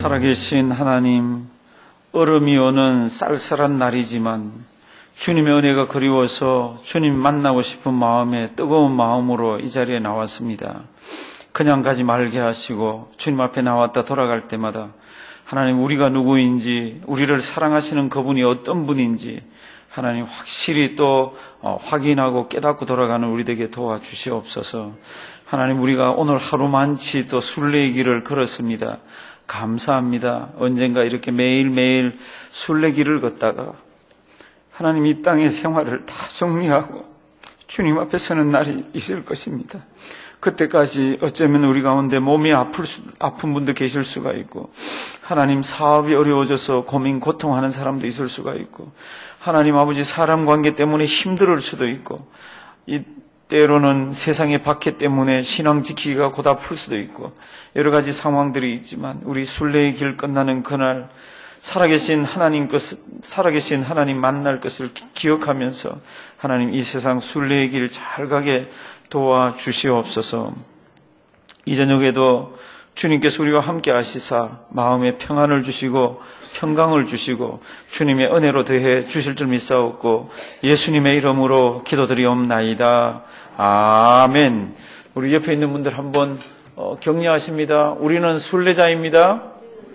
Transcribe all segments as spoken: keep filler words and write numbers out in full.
살아계신 하나님, 얼음이 오는 쌀쌀한 날이지만 주님의 은혜가 그리워서 주님 만나고 싶은 마음에 뜨거운 마음으로 이 자리에 나왔습니다. 그냥 가지 말게 하시고 주님 앞에 나왔다 돌아갈 때마다 하나님, 우리가 누구인지, 우리를 사랑하시는 그분이 어떤 분인지 하나님 확실히 또 확인하고 깨닫고 돌아가는 우리에게 도와주시옵소서. 하나님, 우리가 오늘 하루만치 또 순례의 길을 걸었습니다. 감사합니다. 언젠가 이렇게 매일매일 순례길을 걷다가 하나님 이 땅의 생활을 다 정리하고 주님 앞에 서는 날이 있을 것입니다. 그때까지 어쩌면 우리 가운데 몸이 아플 수, 아픈 분도 계실 수가 있고, 하나님 사업이 어려워져서 고민 고통하는 사람도 있을 수가 있고, 하나님 아버지 사람 관계 때문에 힘들 수도 있고, 이 때로는 세상의 박해 때문에 신앙 지키기가 고달플 수도 있고 여러 가지 상황들이 있지만 우리 순례의 길 끝나는 그날 살아계신 하나님 것을, 살아계신 하나님 만날 것을 기억하면서 하나님 이 세상 순례의 길 잘 가게 도와주시옵소서. 이 저녁에도 주님께서 우리와 함께 하시사 마음에 평안을 주시고 평강을 주시고 주님의 은혜로 더해 주실 줄 믿사옵고 예수님의 이름으로 기도드리옵나이다. 아멘. 우리 옆에 있는 분들 한번 어, 격려하십니다. 우리는 순례자입니다.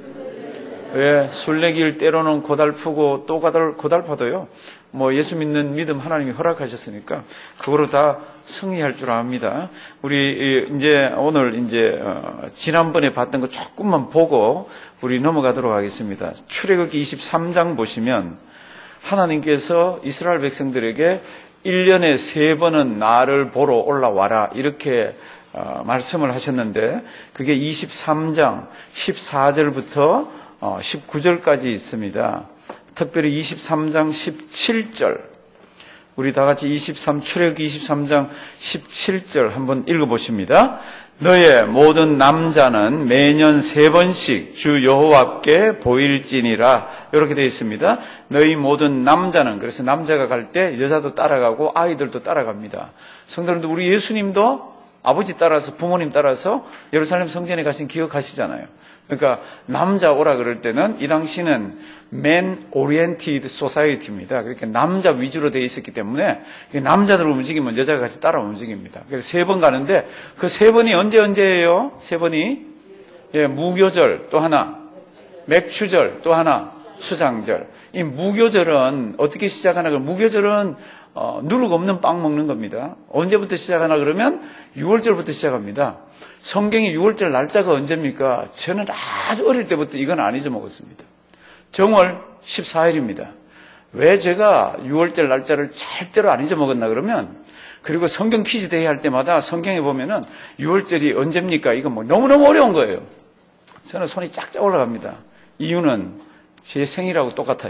왜? 순례길 때로는 고달프고 또 고달파도요. 뭐 예수 믿는 믿음 하나님이 허락하셨으니까 그거로 다 승리할 줄 압니다. 우리 이제 오늘 이제 어, 지난번에 봤던 거 조금만 보고 우리 넘어가도록 하겠습니다. 출애굽기 이십삼 장 보시면 하나님께서 이스라엘 백성들에게 일 년에 세 번은 나를 보러 올라와라 이렇게 어, 말씀을 하셨는데 그게 이십삼 장 십사 절부터 어, 십구 절까지 있습니다. 특별히 이십삼 장 십칠 절, 우리 다 같이 이십삼, 출애굽기 이십삼 장 십칠 절 한번 읽어보십니다. 너의 모든 남자는 매년 세 번씩 주 여호와께 보일지니라. 이렇게 되어 있습니다. 너희 모든 남자는, 그래서 남자가 갈 때 여자도 따라가고 아이들도 따라갑니다. 성도님들, 우리 예수님도 아버지 따라서, 부모님 따라서 예루살렘 성전에 가신 기억하시잖아요. 그러니까 남자 오라 그럴 때는 이 당시는 Man Oriented Society입니다. 그러니까 남자 위주로 되어 있었기 때문에 남자들 움직이면 여자가 같이 따라 움직입니다. 그래서 세 번 가는데 그 세 번이 언제 언제예요? 세 번이 예, 무교절 또 하나, 맥추절 또 하나, 수장절. 이 무교절은 어떻게 시작하나? 무교절은 어, 누룩 없는 빵 먹는 겁니다. 언제부터 시작하나 그러면 유월절부터 시작합니다. 성경이 유월절 날짜가 언제입니까? 저는 아주 어릴 때부터 이건 안 잊어먹었습니다. 정월 십사 일입니다. 왜 제가 유월절 날짜를 절대로 안 잊어먹었나 그러면, 그리고 성경 퀴즈 대회 할 때마다 성경에 보면은 유월절이 언제입니까? 이거 뭐 너무너무 어려운 거예요. 저는 손이 쫙쫙 올라갑니다. 이유는 제 생일하고 똑같아요.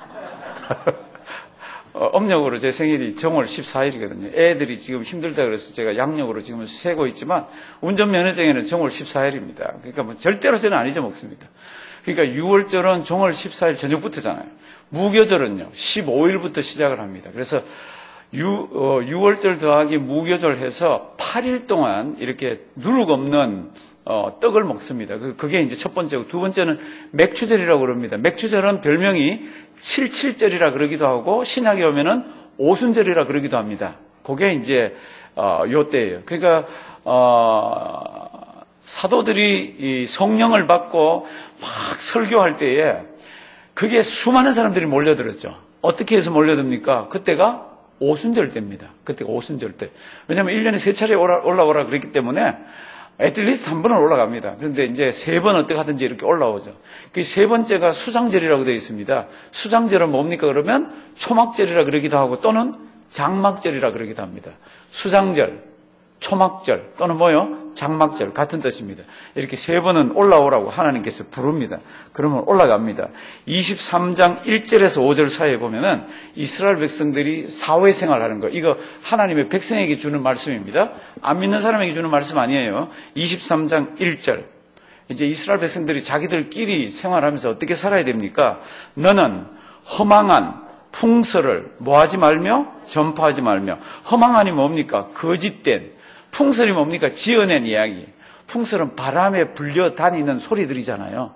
어, 음력으로 제 생일이 정월 십사 일이거든요. 애들이 지금 힘들다 그래서 제가 양력으로 지금 세고 있지만 운전면허증에는 정월 십사 일입니다. 그러니까 뭐 절대로 저는 안 잊어먹습니다. 그러니까 유월절은 정월 십사 일 저녁부터잖아요. 무교절은요 십오 일부터 시작을 합니다. 그래서 유, 어, 유월절 더하기 무교절 해서 팔 일 동안 이렇게 누룩 없는 어, 떡을 먹습니다. 그, 그게 이제 첫 번째고, 두 번째는 맥추절이라고 그럽니다. 맥추절은 별명이 칠칠절이라 그러기도 하고, 신약에 오면은 오순절이라 그러기도 합니다. 그게 이제, 어, 요 때예요. 그러니까, 어, 사도들이 이 성령을 받고 막 설교할 때에 그게 수많은 사람들이 몰려들었죠. 어떻게 해서 몰려듭니까? 그때가 오순절 때입니다. 그때가 오순절 때. 왜냐하면 일 년에 세 차례 올라오라 그랬기 때문에 애틀리스트 한 번은 올라갑니다. 그런데 이제 세 번 어떻게 하든지 이렇게 올라오죠. 그 세 번째가 수장절이라고 되어 있습니다. 수장절은 뭡니까? 그러면 초막절이라 그러기도 하고 또는 장막절이라 그러기도 합니다. 수장절, 초막절 또는 뭐요? 장막절 같은 뜻입니다. 이렇게 세 번은 올라오라고 하나님께서 부릅니다. 그러면 올라갑니다. 이십삼 장 일 절에서 오 절 사이에 보면은 이스라엘 백성들이 사회생활하는 거, 이거 하나님의 백성에게 주는 말씀입니다. 안 믿는 사람에게 주는 말씀 아니에요. 이십삼 장 일 절. 이제 이스라엘 백성들이 자기들끼리 생활하면서 어떻게 살아야 됩니까? 너는 허망한 풍설을 뭐하지 말며 전파하지 말며. 허망한이 뭡니까? 거짓된. 풍설이 뭡니까? 지어낸 이야기. 풍설은 바람에 불려 다니는 소리들이잖아요.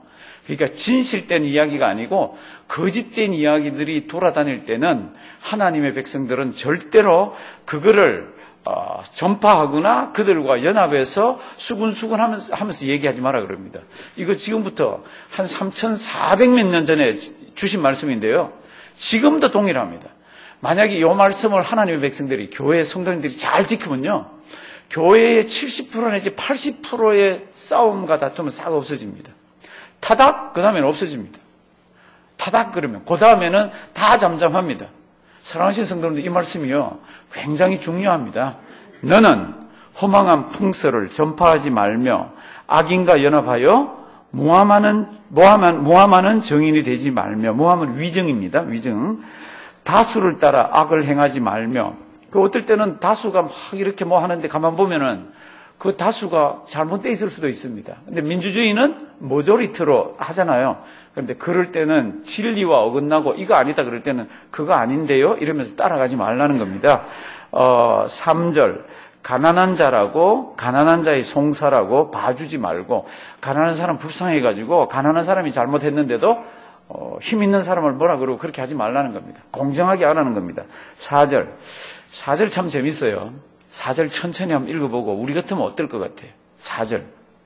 그러니까 진실된 이야기가 아니고 거짓된 이야기들이 돌아다닐 때는 하나님의 백성들은 절대로 그거를 어, 전파하거나 그들과 연합해서 수근수근 하면서, 하면서 얘기하지 마라 그럽니다. 이거 지금부터 한 삼천사백 몇 년 전에 주신 말씀인데요. 지금도 동일합니다. 만약에 이 말씀을 하나님의 백성들이, 교회 성도님들이 잘 지키면요, 교회의 칠십 퍼센트 내지 팔십 퍼센트의 싸움과 다툼은 싹 없어집니다. 타닥, 그 다음에는 없어집니다. 타닥 그러면, 그 다음에는 다 잠잠합니다. 사랑하시는 성도님들, 이 말씀이요, 굉장히 중요합니다. 너는 허망한 풍설을 전파하지 말며 악인과 연합하여 모함하는, 모함하는, 모함하는 정인이 되지 말며, 모함은 위증입니다. 위증. 다수를 따라 악을 행하지 말며, 그 어떨 때는 다수가 막 이렇게 뭐 하는데 가만 보면은 그 다수가 잘못되어 있을 수도 있습니다. 근데 민주주의는 모조리티로 하잖아요. 그런데 그럴 때는 진리와 어긋나고 이거 아니다 그럴 때는 그거 아닌데요? 이러면서 따라가지 말라는 겁니다. 어, 삼 절. 가난한 자라고, 가난한 자의 송사라고 봐주지 말고, 가난한 사람 불쌍해가지고, 가난한 사람이 잘못했는데도 어, 힘 있는 사람을 뭐라 그러고 그렇게 하지 말라는 겁니다. 공정하게 하라는 겁니다. 사 절. 사 절 참 재밌어요. 사 절 천천히 한번 읽어보고 우리 같으면 어떨 것 같아요? 사 절.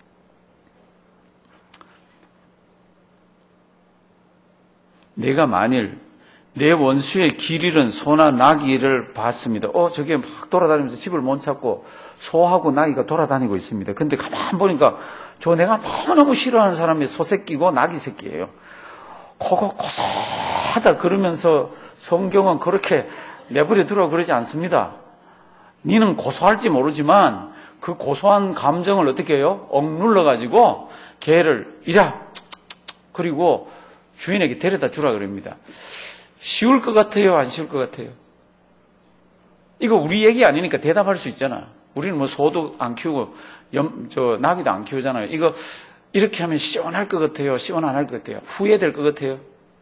내가 만일 내 원수의 길 잃은 소나 나귀를 봤습니다. 어, 저게 막 돌아다니면서 집을 못 찾고 소하고 나귀가 돌아다니고 있습니다. 근데 가만 보니까 저 내가 너무너무 싫어하는 사람이 소새끼고 나귀 새끼예요. 코가 고소하다 그러면서 성경은 그렇게 내버려 두라고 그러지 않습니다. 니는 고소할지 모르지만 그 고소한 감정을 어떻게 해요? 억눌러가지고 개를 이라 그리고 주인에게 데려다 주라 그럽니다. 쉬울 것 같아요? 안 쉬울 것 같아요? 이거 우리 얘기 아니니까 대답할 수 있잖아. 우리는 뭐 소도 안 키우고 염, 저 나귀도 안 키우잖아요. 이거 이렇게 하면 시원할 것 같아요? 시원 안 할 것 같아요? 후회될 것 같아요?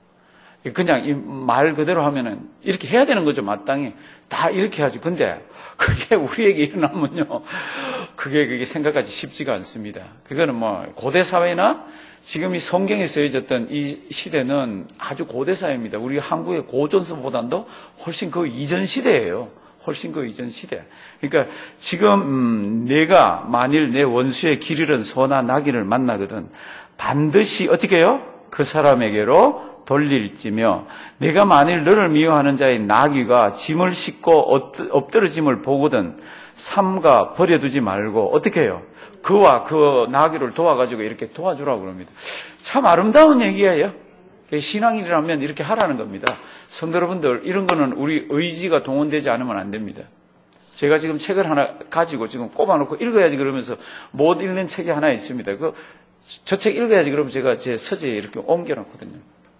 그냥 이 말 그대로 하면은 이렇게 해야 되는 거죠, 마땅히. 다 이렇게 하죠. 근데 그게 우리에게 일어나면요, 그게 그게 생각하기 쉽지가 않습니다. 그거는 뭐 고대 사회나 지금 이 성경에 쓰여졌던 이 시대는 아주 고대 사회입니다. 우리 한국의 고전서보다도 훨씬 그 이전 시대예요. 훨씬 그 이전 시대. 그러니까 지금 음, 내가 만일 내 원수의 길 잃은 소나 나귀를 만나거든 반드시 어떻게 해요? 그 사람에게로 돌릴지며 내가 만일 너를 미워하는 자의 나귀가 짐을 싣고 엎드러짐을 보거든 삼가 버려두지 말고 어떻게 해요? 그와 그 나귀를 도와가지고 이렇게 도와주라고 그럽니다. 참 아름다운 얘기예요. 신앙인이라면 이렇게 하라는 겁니다. 성도 여러분들, 이런 거는 우리 의지가 동원되지 않으면 안 됩니다. 제가 지금 책을 하나 가지고 지금 꼽아놓고 읽어야지 그러면서 못 읽는 책이 하나 있습니다. 그, 저 책 읽어야지 그러면 제가 제 서재에 이렇게 옮겨놨거든요.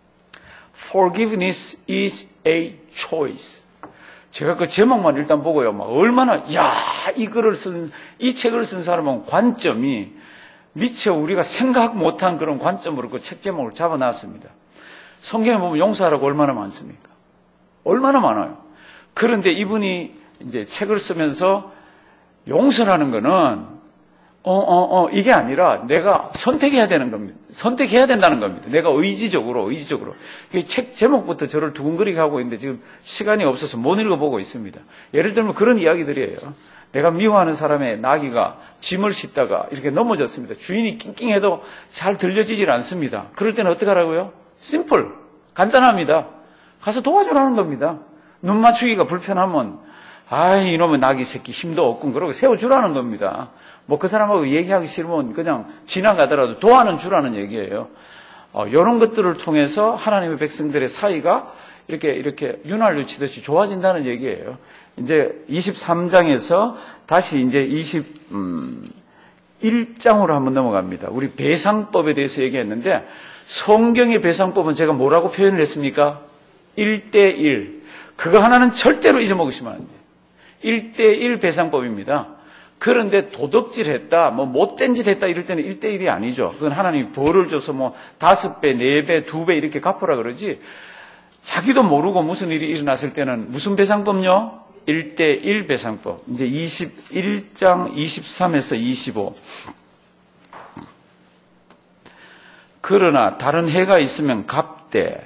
Forgiveness is a choice. 제가 그 제목만 일단 보고요, 막 얼마나, 야, 이 글을 쓴, 이 책을 쓴 사람은 관점이 미처 우리가 생각 못한 그런 관점으로 그 책 제목을 잡아놨습니다. 성경에 보면 용서하라고 얼마나 많습니까? 얼마나 많아요. 그런데 이분이 이제 책을 쓰면서 용서라는 거는 어, 어, 어, 이게 아니라 내가 선택해야 되는 겁니다. 선택해야 된다는 겁니다. 내가 의지적으로, 의지적으로. 책 제목부터 저를 두근거리게 하고 있는데 지금 시간이 없어서 못 읽어보고 있습니다. 예를 들면 그런 이야기들이에요. 내가 미워하는 사람의 나귀가 짐을 싣다가 이렇게 넘어졌습니다. 주인이 낑낑해도 잘 들려지질 않습니다. 그럴 때는 어떻게 하라고요? 심플. 간단합니다. 가서 도와주라는 겁니다. 눈 맞추기가 불편하면 아이 이놈의 나귀 새끼 힘도 없군 그러고 세워주라는 겁니다. 뭐 그 사람하고 얘기하기 싫으면 그냥 지나가더라도 도와는 주라는 얘기예요. 어, 이런 것들을 통해서 하나님의 백성들의 사이가 이렇게 이렇게 윤활유 치듯이 좋아진다는 얘기예요. 이제 이십삼 장에서 다시 이제 이십일 장으로 한번 넘어갑니다. 우리 배상법에 대해서 얘기했는데 성경의 배상법은 제가 뭐라고 표현을 했습니까? 일 대 일. 그거 하나는 절대로 잊어먹으시면 안 돼요. 일 대 일 배상법입니다. 그런데 도덕질했다, 뭐 못된 짓 했다 이럴 때는 일 대 일이 아니죠. 그건 하나님이 벌을 줘서 뭐 다섯 배, 네 배, 두 배 이렇게 갚으라 그러지. 자기도 모르고 무슨 일이 일어났을 때는 무슨 배상법요? 일 대 일 배상법. 이제 이십일 장 이십삼에서 이십오. 그러나 다른 해가 있으면 갑대.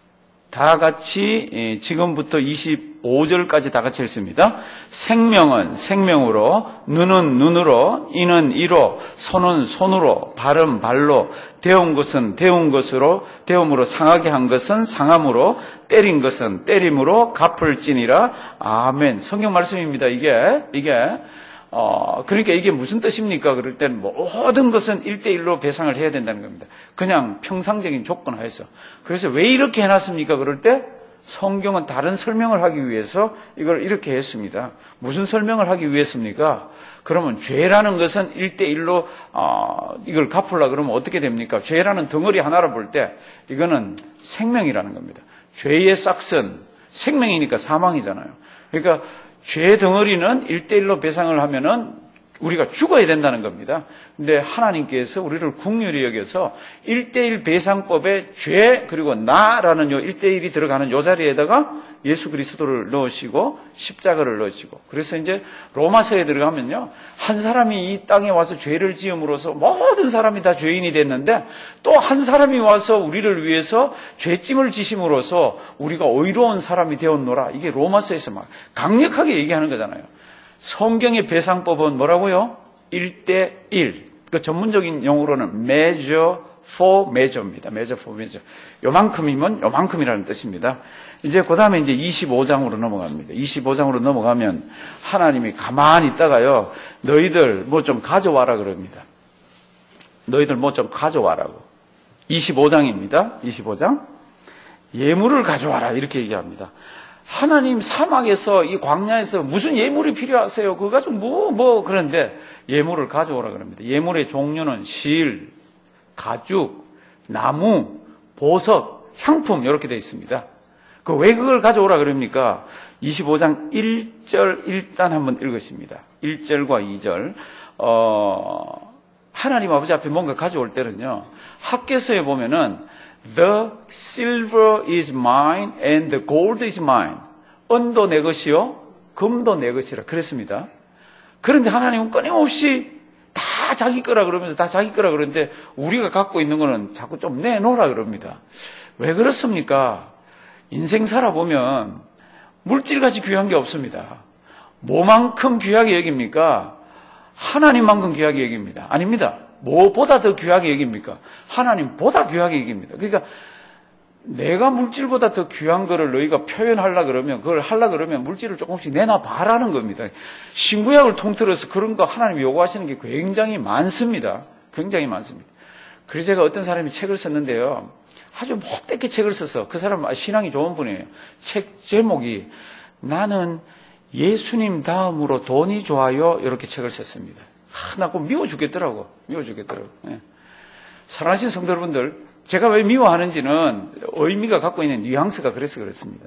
다 같이 지금부터 이십오 절까지 다 같이 읽습니다. 생명은 생명으로, 눈은 눈으로, 이는 이로, 손은 손으로, 발은 발로, 데운 것은 데운 것으로, 데움으로 상하게 한 것은 상함으로, 때린 것은 때림으로 갚을지니라. 아멘. 성경 말씀입니다. 이게 이게 어, 그러니까 이게 무슨 뜻입니까? 그럴 때는 모든 것은 일대일로 배상을 해야 된다는 겁니다. 그냥 평상적인 조건 하에서. 그래서 왜 이렇게 해놨습니까? 그럴 때 성경은 다른 설명을 하기 위해서 이걸 이렇게 했습니다. 무슨 설명을 하기 위해서입니까? 그러면 죄라는 것은 일대일로 어, 이걸 갚으려고 그러면 어떻게 됩니까? 죄라는 덩어리 하나를 볼 때 이거는 생명이라는 겁니다. 죄의 싹은 생명이니까 사망이잖아요. 그러니까 죄 덩어리는 일대일로 배상을 하면은 우리가 죽어야 된다는 겁니다. 근데 하나님께서 우리를 긍휼히 여겨서 일대일 배상법에 죄 그리고 나라는 요 일대일이 들어가는 요 자리에다가 예수 그리스도를 넣으시고 십자가를 넣으시고, 그래서 이제 로마서에 들어가면요, 한 사람이 이 땅에 와서 죄를 지음으로써 모든 사람이 다 죄인이 됐는데 또 한 사람이 와서 우리를 위해서 죄짐을 지심으로써 우리가 의로운 사람이 되었노라. 이게 로마서에서 막 강력하게 얘기하는 거잖아요. 성경의 배상법은 뭐라고요? 일 대 일. 그 전문적인 용어로는 measure for measure입니다. measure for measure. 요만큼이면 요만큼이라는 뜻입니다. 이제 그 다음에 이제 이십오 장으로 넘어갑니다. 이십오 장으로 넘어가면 하나님이 가만히 있다가요, 너희들 뭐 좀 가져와라 그럽니다. 너희들 뭐 좀 가져와라고. 이십오 장입니다. 이십오 장. 예물을 가져와라 이렇게 얘기합니다. 하나님 사막에서 이 광야에서 무슨 예물이 필요하세요? 그거 가지고 뭐, 뭐, 그런데 예물을 가져오라 그럽니다. 예물의 종류는 실, 가죽, 나무, 보석, 향품 이렇게 되어 있습니다. 그 왜 그걸 가져오라 그럽니까? 이십오 장 일 절 일단 한번 읽으십니다. 일 절과 이 절. 어, 하나님 아버지 앞에 뭔가 가져올 때는요, 학개서에 보면은 The silver is mine and the gold is mine. 은도 내 것이요, 금도 내 것이라 그랬습니다. 그런데 하나님은 끊임없이 다 자기 거라 그러면서 다 자기 거라 그러는데 우리가 갖고 있는 거는 자꾸 좀 내놓으라 그럽니다. 왜 그렇습니까? 인생 살아보면 물질같이 귀한 게 없습니다. 뭐만큼 귀하게 여깁니까? 하나님만큼 귀하게 여깁니다. 아닙니다. 뭐보다 더 귀하게 여깁니까? 하나님보다 귀하게 여깁니다. 그러니까 내가 물질보다 더 귀한 거를 너희가 표현하려 그러면, 그걸 하려 그러면 물질을 조금씩 내놔 봐라는 겁니다. 신구약을 통틀어서 그런 거 하나님이 요구하시는 게 굉장히 많습니다. 굉장히 많습니다. 그래서 제가 어떤 사람이 책을 썼는데요, 아주 못되게 책을 써서, 그 사람 신앙이 좋은 분이에요. 책 제목이 나는 예수님 다음으로 돈이 좋아요, 이렇게 책을 썼습니다. 아, 나 그거 미워 죽겠더라고. 미워 죽겠더라고. 예. 사랑하시는 성도 여러분들, 제가 왜 미워하는지는 의미가 갖고 있는 뉘앙스가 그래서 그렇습니다.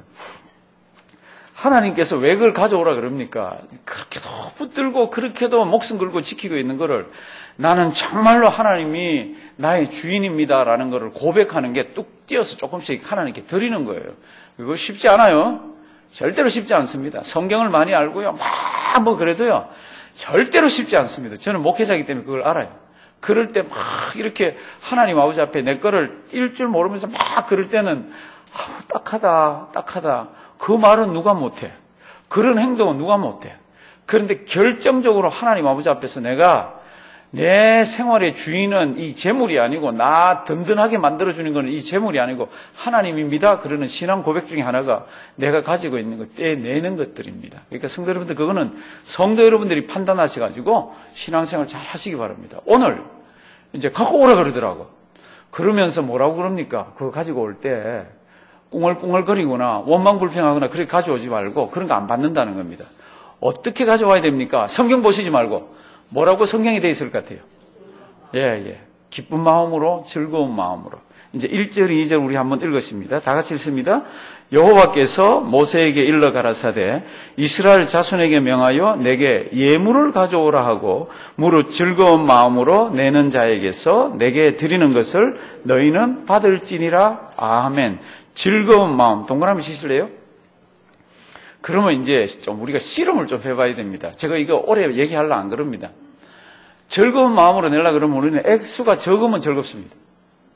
하나님께서 왜 그걸 가져오라 그럽니까? 그렇게도 붙들고 그렇게도 목숨 걸고 지키고 있는 거를 나는 정말로 하나님이 나의 주인입니다라는 거를 고백하는 게 뚝 띄어서 조금씩 하나님께 드리는 거예요. 이거 쉽지 않아요. 절대로 쉽지 않습니다. 성경을 많이 알고요, 막 뭐 그래도요, 절대로 쉽지 않습니다. 저는 목회자이기 때문에 그걸 알아요. 그럴 때 막 이렇게 하나님 아버지 앞에 내 거를 일 줄 모르면서 막 그럴 때는 아우, 딱하다, 딱하다. 그 말은 누가 못해. 그런 행동은 누가 못해. 그런데 결정적으로 하나님 아버지 앞에서 내가 내 생활의 주인은 이 재물이 아니고, 나 든든하게 만들어주는 것은 이 재물이 아니고 하나님입니다. 그러는 신앙 고백 중에 하나가 내가 가지고 있는 것, 떼내는 것들입니다. 그러니까 성도 여러분들, 그거는 성도 여러분들이 판단하셔가지고 신앙생활 잘 하시기 바랍니다. 오늘 이제 갖고 오라 그러더라고. 그러면서 뭐라고 그럽니까? 그거 가지고 올 때 꿍얼꿍얼거리거나 원망불평하거나 그렇게 가져오지 말고, 그런 거 안 받는다는 겁니다. 어떻게 가져와야 됩니까? 성경 보시지 말고 뭐라고 성경이 되어 있을 것 같아요? 예, 예. 기쁜 마음으로, 즐거운 마음으로. 이제 일 절, 이 절 우리 한번 읽었습니다. 다 같이 읽습니다. 여호와께서 모세에게 일러 가라사대 이스라엘 자손에게 명하여 내게 예물을 가져오라 하고 무릇 즐거운 마음으로 내는 자에게서 내게 드리는 것을 너희는 받을지니라. 아멘. 즐거운 마음. 동그라미 치실래요? 그러면 이제 좀 우리가 씨름을 좀 해봐야 됩니다. 제가 이거 오래 얘기하려고 안 그럽니다. 즐거운 마음으로 내려고 그러면 우리는 액수가 적으면 즐겁습니다.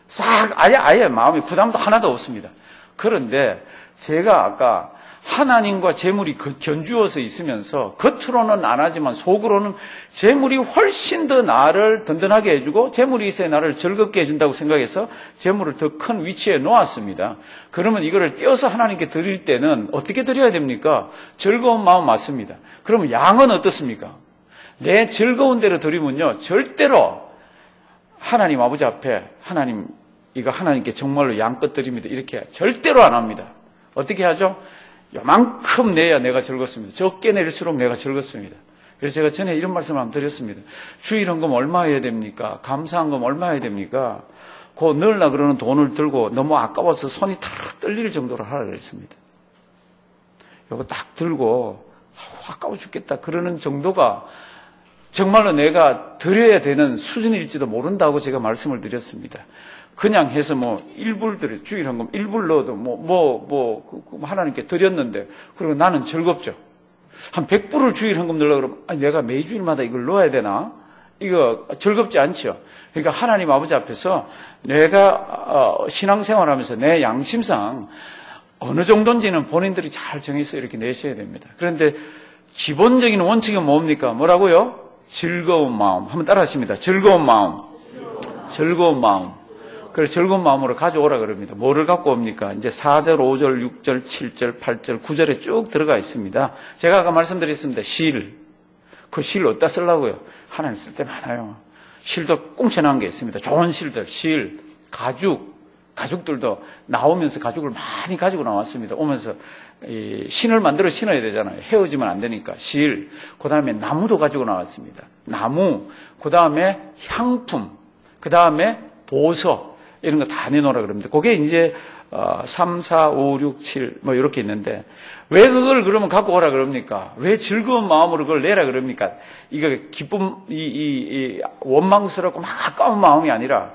싹 아예 아예 마음이 부담도 하나도 없습니다. 그런데 제가 아까 하나님과 재물이 견주어서 있으면서 겉으로는 안 하지만 속으로는 재물이 훨씬 더 나를 든든하게 해주고 재물이 있어야 나를 즐겁게 해준다고 생각해서 재물을 더 큰 위치에 놓았습니다. 그러면 이거를 떼어서 하나님께 드릴 때는 어떻게 드려야 됩니까? 즐거운 마음 맞습니다. 그러면 양은 어떻습니까? 내 즐거운 대로 드리면요, 절대로 하나님 아버지 앞에 하나님 이거 하나님께 정말로 양껏 드립니다, 이렇게 절대로 안 합니다. 어떻게 하죠? 요만큼 내야 내가 즐겁습니다. 적게 내릴수록 내가 즐겁습니다. 그래서 제가 전에 이런 말씀을 한번 드렸습니다. 주일헌금 얼마 해야 됩니까? 감사헌금 얼마 해야 됩니까? 그 넣으려고 그러는 돈을 들고 너무 아까워서 손이 탁 떨릴 정도로 하라 그랬습니다. 요거 딱 들고 아까워 죽겠다 그러는 정도가 정말로 내가 드려야 되는 수준일지도 모른다고 제가 말씀을 드렸습니다. 그냥 해서 뭐 일불 드려, 주일헌금 일불 넣어도 뭐, 뭐, 뭐, 하나님께 드렸는데, 그리고 나는 즐겁죠. 한 백불을 주일헌금 넣으려고 그러면, 아니, 내가 매주일마다 이걸 넣어야 되나? 이거 즐겁지 않죠. 그러니까 하나님 아버지 앞에서 내가, 어, 신앙생활 하면서 내 양심상 어느 정도인지는 본인들이 잘 정해서 이렇게 내셔야 됩니다. 그런데 기본적인 원칙은 뭡니까? 뭐라고요? 즐거운 마음. 한번 따라 하십니다. 즐거운 마음. 즐거운 마음. 그래서 즐거운 마음으로 가져오라 그럽니다. 뭐를 갖고 옵니까? 이제 사 절, 오 절, 육 절, 칠 절, 팔 절, 구 절에 쭉 들어가 있습니다. 제가 아까 말씀드렸습니다. 실. 그 실 어디다 쓰려고요? 하나님 쓸 때 많아요. 실도 꽁쳐나온 게 있습니다. 좋은 실들, 실, 가죽. 가죽들도 나오면서 가죽을 많이 가지고 나왔습니다. 오면서 이 신을 만들어 신어야 되잖아요. 헤어지면 안 되니까. 실. 그 다음에 나무도 가지고 나왔습니다. 나무. 그 다음에 향품. 그 다음에 보석. 이런 거 다 내놓으라 그럽니다. 그게 이제 삼, 사, 오, 육, 칠 뭐 이렇게 있는데 왜 그걸 그러면 갖고 오라 그럽니까? 왜 즐거운 마음으로 그걸 내라 그럽니까? 이거 기쁨, 이, 이, 이 원망스럽고 막 아까운 마음이 아니라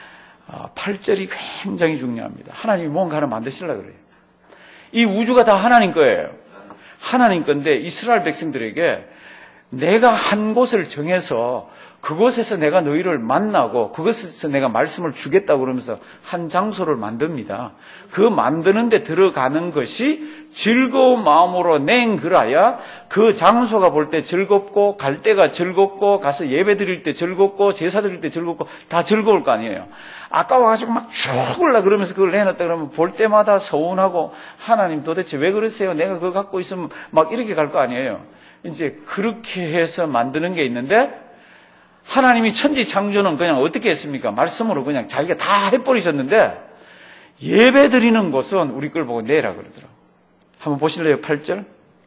팔 절이 굉장히 중요합니다. 하나님이 뭔가 하나 만드시려고 그래요. 이 우주가 다 하나님 거예요. 하나님 건데 이스라엘 백성들에게 내가 한 곳을 정해서 그곳에서 내가 너희를 만나고 그곳에서 내가 말씀을 주겠다고 그러면서 한 장소를 만듭니다. 그 만드는 데 들어가는 것이 즐거운 마음으로 냉그라야 그 장소가 볼 때 즐겁고 갈 때가 즐겁고 가서 예배 드릴 때 즐겁고 제사 드릴 때 즐겁고 다 즐거울 거 아니에요. 아까워가지고 막 죽을라 그러면서 그걸 내놨다 그러면 볼 때마다 서운하고 하나님 도대체 왜 그러세요? 내가 그거 갖고 있으면 막 이렇게 갈 거 아니에요. 이제 그렇게 해서 만드는 게 있는데 하나님이 천지 창조는 그냥 어떻게 했습니까? 말씀으로 그냥 자기가 다 해버리셨는데 예배 드리는 곳은 우리 걸 보고 내라 그러더라고요. 한번 보실래요? 팔 절.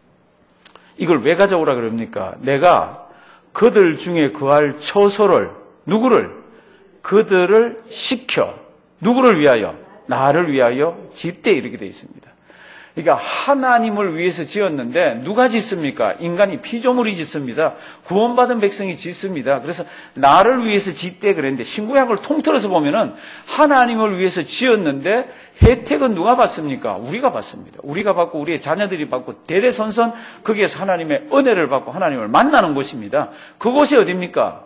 이걸 왜 가져오라 그럽니까? 내가 그들 중에 구할 처소를 누구를? 그들을 시켜 누구를 위하여? 나를 위하여 짓되 이렇게 되어 있습니다. 그러니까 하나님을 위해서 지었는데 누가 짓습니까? 인간이 피조물이 짓습니다. 구원받은 백성이 짓습니다. 그래서 나를 위해서 짓되 그랬는데 신구약을 통틀어서 보면은 하나님을 위해서 지었는데 혜택은 누가 받습니까? 우리가 받습니다. 우리가 받고 우리의 자녀들이 받고 대대손손 거기에서 하나님의 은혜를 받고 하나님을 만나는 곳입니다. 그곳이 어디입니까?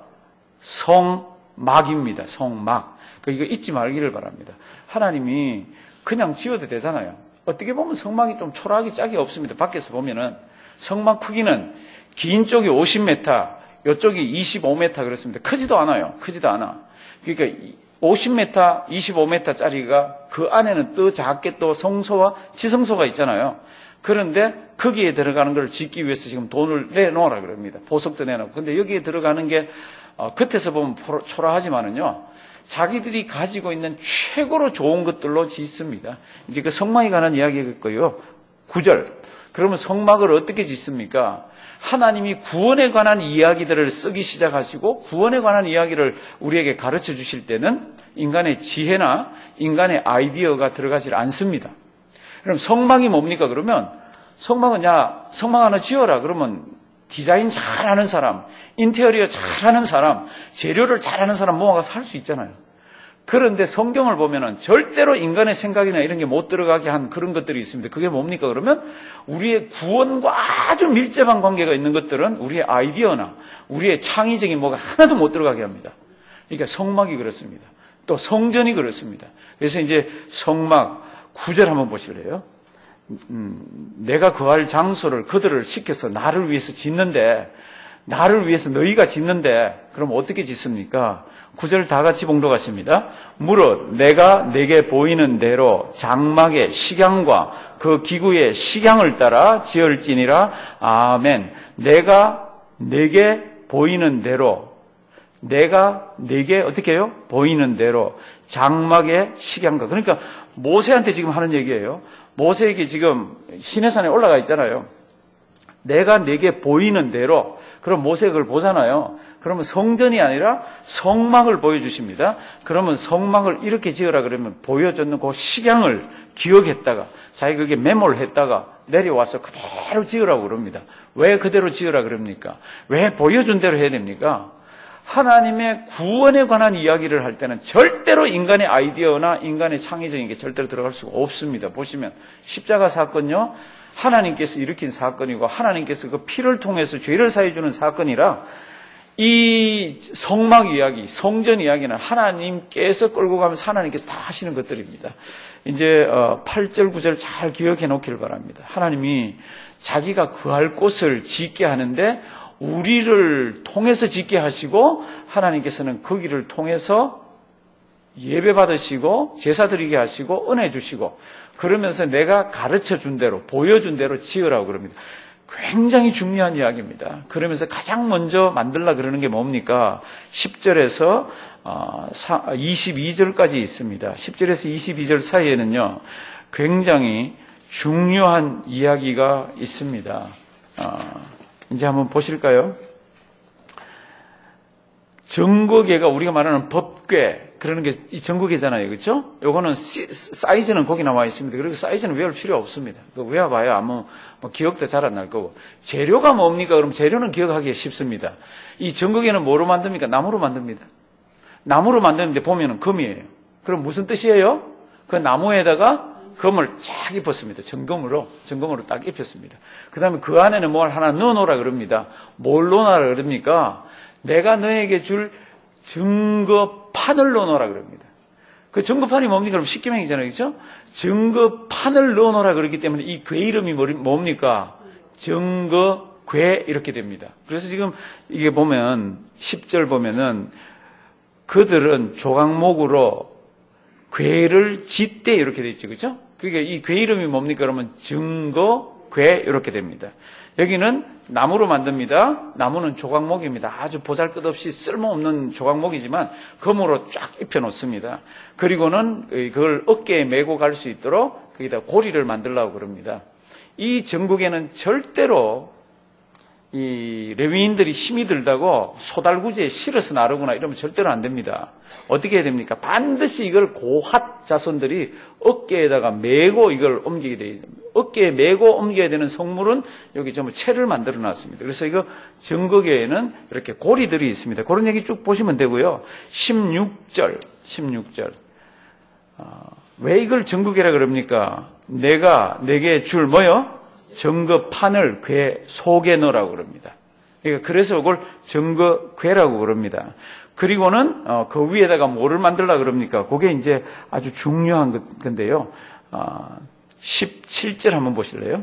성막입니다. 성막. 이거 잊지 말기를 바랍니다. 하나님이 그냥 지어도 되잖아요. 어떻게 보면 성막이 좀 초라하기 짝이 없습니다. 밖에서 보면은 성막 크기는 긴 쪽이 오십 미터, 이쪽이 이십오 미터 그렇습니다. 크지도 않아요. 크지도 않아. 그러니까 오십 미터, 이십오 미터짜리가 그 안에는 또 작게 또 성소와 지성소가 있잖아요. 그런데 거기에 들어가는 걸 짓기 위해서 지금 돈을 내놓으라 그럽니다. 보석도 내놓고. 근데 여기에 들어가는 게 어, 겉에서 보면 초라하지만은요. 자기들이 가지고 있는 최고로 좋은 것들로 짓습니다. 이제 그 성막에 관한 이야기겠고요. 구 절. 그러면 성막을 어떻게 짓습니까? 하나님이 구원에 관한 이야기들을 쓰기 시작하시고 구원에 관한 이야기를 우리에게 가르쳐 주실 때는 인간의 지혜나 인간의 아이디어가 들어가질 않습니다. 그럼 성막이 뭡니까? 그러면 성막은 야 성막 하나 지어라. 그러면 디자인 잘하는 사람, 인테리어 잘하는 사람, 재료를 잘하는 사람 모아가서 할 수 있잖아요. 그런데 성경을 보면은 절대로 인간의 생각이나 이런 게 못 들어가게 한 그런 것들이 있습니다. 그게 뭡니까? 그러면 우리의 구원과 아주 밀접한 관계가 있는 것들은 우리의 아이디어나 우리의 창의적인 뭐가 하나도 못 들어가게 합니다. 그러니까 성막이 그렇습니다. 또 성전이 그렇습니다. 그래서 이제 성막 구 절 한번 보실래요? 음, 내가 거할 장소를 그들을 시켜서 나를 위해서 짓는데, 나를 위해서 너희가 짓는데, 그럼 어떻게 짓습니까? 구 절 다 같이 봉독하십니다. 무릇 내가 내게 보이는 대로 장막의 식양과 그 기구의 식양을 따라 지을지니라. 아멘. 내가 내게 보이는 대로, 내가 내게 어떻게 해요? 보이는 대로 장막의 식양과. 그러니까 모세한테 지금 하는 얘기예요. 모세에게 지금 시내산에 올라가 있잖아요. 내가 내게 보이는 대로. 그럼 모세가 그걸 보잖아요. 그러면 성전이 아니라 성막을 보여주십니다. 그러면 성막을 이렇게 지으라 그러면 보여줬는 그 식양을 기억했다가 자기 그게 메모를 했다가 내려와서 그대로 지으라고 그럽니다. 왜 그대로 지으라 그럽니까? 왜 보여준 대로 해야 됩니까? 하나님의 구원에 관한 이야기를 할 때는 절대로 인간의 아이디어나 인간의 창의적인 게 절대로 들어갈 수가 없습니다. 보시면 십자가 사건요, 하나님께서 일으킨 사건이고 하나님께서 그 피를 통해서 죄를 사해 주는 사건이라, 이 성막 이야기, 성전 이야기는 하나님께서 끌고 가면서 하나님께서 다 하시는 것들입니다. 이제 팔 절 구 절 잘 기억해 놓기를 바랍니다. 하나님이 자기가 거할 곳을 짓게 하는데 우리를 통해서 짓게 하시고, 하나님께서는 거기를 통해서 예배 받으시고 제사 드리게 하시고 은혜 주시고, 그러면서 내가 가르쳐 준 대로 보여준 대로 지으라고 그럽니다. 굉장히 중요한 이야기입니다. 그러면서 가장 먼저 만들라 그러는 게 뭡니까? 십 절에서 이십이 절까지 있습니다. 십 절에서 이십이 절 사이에는요, 굉장히 중요한 이야기가 있습니다. 이제 한번 보실까요? 정거계가 우리가 말하는 법궤, 그러는 게 이 정거계잖아요. 그렇죠? 요거는 시, 사이즈는 거기 나와 있습니다. 그리고 사이즈는 외울 필요 없습니다. 그 외워봐야 아무 뭐 기억도 잘 안 날 거고. 재료가 뭡니까? 그럼 재료는 기억하기 쉽습니다. 이 정거계는 뭐로 만듭니까? 나무로 만듭니다. 나무로 만드는데 보면은 금이에요. 그럼 무슨 뜻이에요? 그 나무에다가 금을 쫙 입혔습니다. 정금으로, 정금으로 딱 입혔습니다. 그 다음에 그 안에는 뭘 하나 넣어놓으라 그럽니다. 뭘 넣어놓으라 그럽니까? 내가 너에게 줄 증거판을 넣어놓으라 그럽니다. 그 증거판이 뭡니까? 그럼 십계명이잖아요. 그렇죠? 증거판을 넣어놓으라 그러기 때문에 이 궤 이름이 뭡니까? 증거궤 이렇게 됩니다. 그래서 지금 이게 보면 십 절 보면은 그들은 조각목으로 궤를 짓되 이렇게 돼 있죠. 그렇죠? 그게 이 궤 이름이 뭡니까? 그러면 증거궤 이렇게 됩니다. 여기는 나무로 만듭니다. 나무는 조각목입니다. 아주 보잘것없이 쓸모없는 조각목이지만 금으로 쫙 입혀 놓습니다. 그리고는 그걸 어깨에 메고 갈 수 있도록 거기다 고리를 만들려고 그럽니다. 이 전국에는 절대로 이 레위인들이 힘이 들다고 소달구지에 실어서 나르거나 이러면 절대로 안 됩니다. 어떻게 해야 됩니까? 반드시 이걸 고핫 자손들이 어깨에다가 메고 이걸 옮기게 돼야 됩니다. 어깨에 메고 옮겨야 되는 성물은 여기 전부 채를 만들어 놨습니다. 그래서 이거 정거계에는 이렇게 고리들이 있습니다. 그런 얘기 쭉 보시면 되고요. 십육 절, 십육 절. 어, 왜 이걸 정거계라 그럽니까? 내가 내게 줄 뭐요? 정거판을 궤 속에 넣으라고 그럽니다. 그러니까 그래서 이걸 정거궤라고 그럽니다. 그리고는 어, 그 위에다가 뭐를 만들라 그럽니까? 그게 이제 아주 중요한 건데요. 어, 십칠 절 한번 보실래요?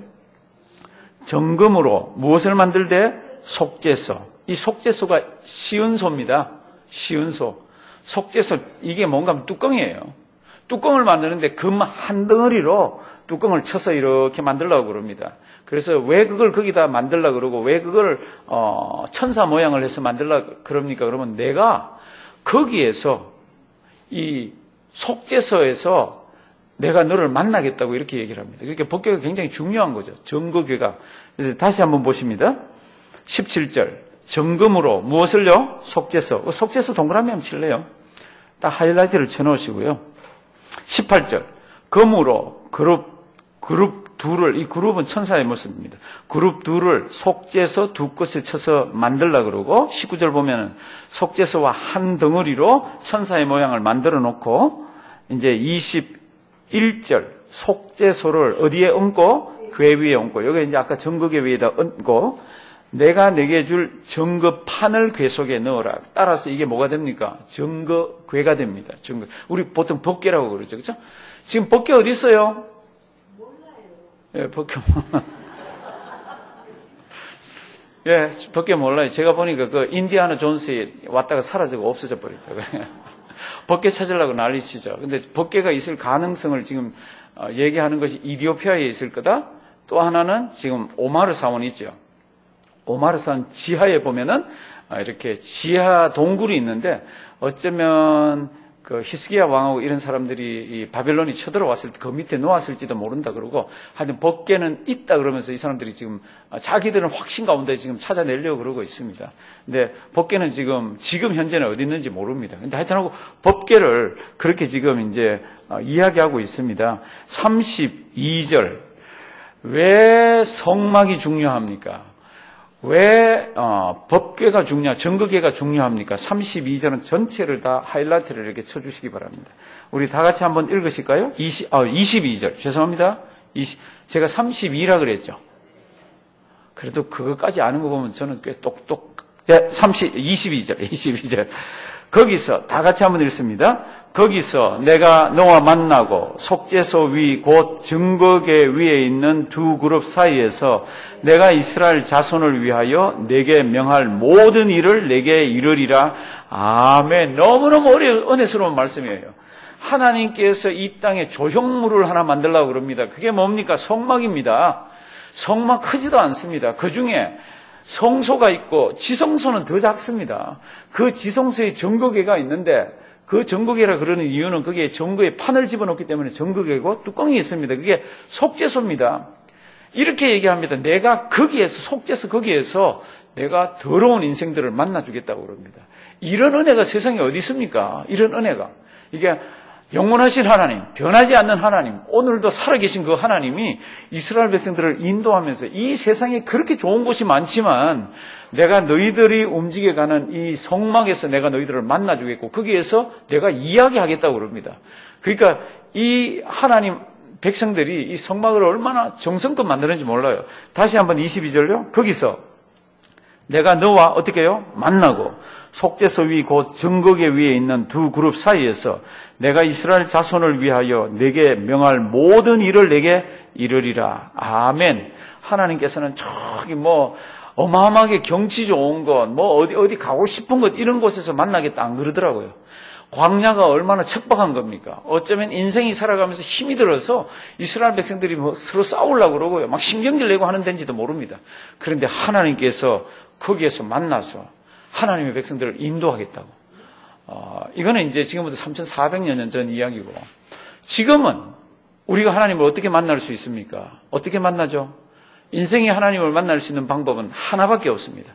정금으로 무엇을 만들되? 속죄소. 이 속죄소가 시은소입니다. 시은소. 속죄소, 이게 뭔가 하면 뚜껑이에요. 뚜껑을 만드는데 금 한 덩어리로 뚜껑을 쳐서 이렇게 만들려고 그럽니다. 그래서 왜 그걸 거기다 만들려고 그러고 왜 그걸 어, 천사 모양을 해서 만들려고 그럽니까? 그러면 내가 거기에서 이 속죄소에서 내가 너를 만나겠다고 이렇게 얘기를 합니다. 그러니까 법궤가 굉장히 중요한 거죠. 정거궤가. 그래서 다시 한번 보십니다. 십칠 절. 정금으로 무엇을요? 속죄소. 속죄소 동그라미 한번 칠래요? 딱 하이라이트를 쳐놓으시고요. 십팔 절. 금으로 그룹, 그룹 둘을, 이 그룹은 천사의 모습입니다. 그룹 둘을 속죄소 두 끝에 쳐서 만들라 그러고, 십구 절 보면은 속죄소와 한 덩어리로 천사의 모양을 만들어 놓고, 이제 이십일 절. 속죄소를 어디에 얹고? 궤 위에 얹고, 여기 이제 아까 정거궤 위에다 얹고, 내가 내게 줄 증거판을 궤 속에 넣어라. 따라서 이게 뭐가 됩니까? 증거궤가 됩니다. 증거. 우리 보통 법궤라고 그러죠. 그렇죠? 지금 법궤 어디 있어요? 몰라요. 예, 법궤 예, 법궤 몰라요. 제가 보니까 그 인디아나 존스에 왔다가 사라지고 없어져 버렸다고. 법궤 찾으려고 난리치죠. 근데 법궤가 있을 가능성을 지금 얘기하는 것이 이디오피아에 있을 거다. 또 하나는 지금 오마르 사원이 있죠. 오마르 사원 지하에 보면은 이렇게 지하 동굴이 있는데 어쩌면 그 히스기야 왕하고 이런 사람들이 이 바벨론이 쳐들어왔을 때 그 밑에 놓았을지도 모른다 그러고 하여튼 법궤는 있다 그러면서 이 사람들이 지금 자기들은 확신 가운데 지금 찾아내려고 그러고 있습니다. 근데 법궤는 지금 지금 현재는 어디 있는지 모릅니다. 근데 하여튼 법궤를 그렇게 지금 이제 이야기하고 있습니다. 삼십이 절. 왜 성막이 중요합니까? 왜 어, 법궤가 중요, 증거궤가 중요합니까? 삼십이 절은 전체를 다 하이라이트를 이렇게 쳐주시기 바랍니다. 우리 다 같이 한번 읽으실까요? 이십, 아, 이십이 절. 죄송합니다. 이십, 제가 삼십이라 그랬죠. 그래도 그것까지 아는 거 보면 저는 꽤 똑똑. 삼십, 이십이 절, 이십이 절. 거기서 다 같이 한번 읽습니다. 거기서 내가 너와 만나고 속죄소 위 곧 증거궤 위에 있는 두 그룹 사이에서 내가 이스라엘 자손을 위하여 내게 명할 모든 일을 내게 이르리라. 아멘. 너무너무 은혜스러운 말씀이에요. 하나님께서 이 땅에 조형물을 하나 만들려고 그럽니다. 그게 뭡니까? 성막입니다. 성막 크지도 않습니다. 그 중에 성소가 있고 지성소는 더 작습니다. 그 지성소에 증거궤가 있는데 그 증거궤라 그러는 이유는 거기에 증거의 판을 집어넣기 때문에 증거궤고 뚜껑이 있습니다. 그게 속죄소입니다. 이렇게 얘기합니다. 내가 거기에서 속죄소 거기에서 내가 더러운 인생들을 만나주겠다고 그럽니다. 이런 은혜가 세상에 어디 있습니까? 이런 은혜가. 이게 영원하신 하나님, 변하지 않는 하나님, 오늘도 살아계신 그 하나님이 이스라엘 백성들을 인도하면서 이 세상에 그렇게 좋은 곳이 많지만 내가 너희들이 움직여가는 이 성막에서 내가 너희들을 만나주겠고 거기에서 내가 이야기하겠다고 그럽니다. 그러니까 이 하나님 백성들이 이 성막을 얼마나 정성껏 만드는지 몰라요. 다시 한번 이십이 절요. 거기서 내가 너와 어떻게 해요? 만나고 속죄소 위 곧 증거궤 위에 있는 두 그룹 사이에서 내가 이스라엘 자손을 위하여 내게 명할 모든 일을 내게 이르리라. 아멘. 하나님께서는 저기 뭐 어마어마하게 경치 좋은 것, 뭐 어디 어디 가고 싶은 것 이런 곳에서 만나겠다 안 그러더라고요. 광야가 얼마나 척박한 겁니까? 어쩌면 인생이 살아가면서 힘이 들어서 이스라엘 백성들이 뭐 서로 싸우려고 그러고요. 막 신경질 내고 하는 데인지도 모릅니다. 그런데 하나님께서 거기에서 만나서 하나님의 백성들을 인도하겠다고. 어, 이거는 이제 지금부터 삼천사백여 년 전 이야기고, 지금은 우리가 하나님을 어떻게 만날 수 있습니까? 어떻게 만나죠? 인생이 하나님을 만날 수 있는 방법은 하나밖에 없습니다.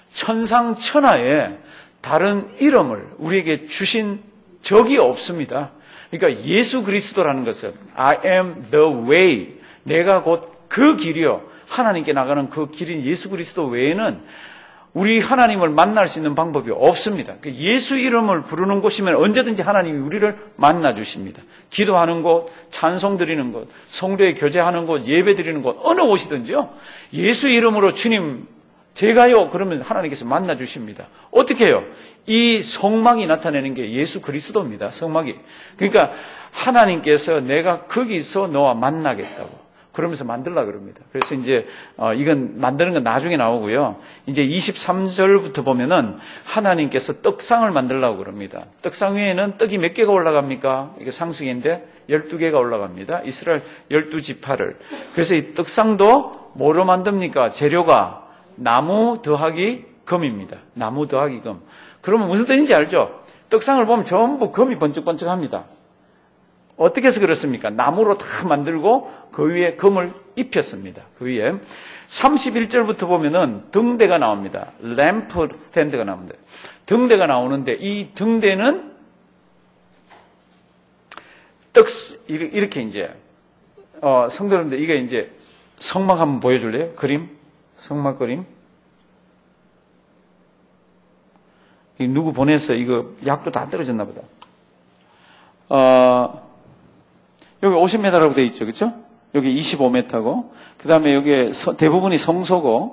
천상천하에 다른 이름을 우리에게 주신 적이 없습니다. 그러니까 예수 그리스도라는 것은 I am the way, 내가 곧 그 길이요, 하나님께 나가는 그 길인 예수 그리스도 외에는 우리 하나님을 만날 수 있는 방법이 없습니다. 예수 이름을 부르는 곳이면 언제든지 하나님이 우리를 만나 주십니다. 기도하는 곳, 찬송 드리는 곳, 성도에 교제하는 곳, 예배 드리는 곳, 어느 곳이든지요. 예수 이름으로 주님 제가요 그러면 하나님께서 만나 주십니다. 어떻게 해요? 이 성막이 나타내는 게 예수 그리스도입니다. 성막이. 그러니까 하나님께서 내가 거기서 너와 만나겠다고 그러면서 만들라 그럽니다. 그래서 이제 어, 이건 만드는 건 나중에 나오고요. 이제 이십삼 절부터 보면은 하나님께서 떡상을 만들라고 그럽니다. 떡상 위에는 떡이 몇 개가 올라갑니까? 이게 상수기인데 열두 개가 올라갑니다. 이스라엘 열두 지파를. 그래서 이 떡상도 뭐로 만듭니까? 재료가 나무 더하기 금입니다. 나무 더하기 금. 그러면 무슨 뜻인지 알죠? 떡상을 보면 전부 금이 번쩍번쩍합니다. 어떻게 해서 그렇습니까? 나무로 다 만들고 그 위에 금을 입혔습니다. 그 위에 삼십일 절부터 보면은 등대가 나옵니다. 램프 스탠드가 나옵니다. 등대가 나오는데 이 등대는 떡 이렇게 이제 어, 성도님들 이게 이제 성막 한번 보여줄래요? 그림, 성막 그림. 누구 보내서 이거 약도 다 떨어졌나 보다. 어. 여기 오십 미터라고 되어 있죠. 그렇죠? 여기 이십오 미터고, 그 다음에 여기 대부분이 성소고,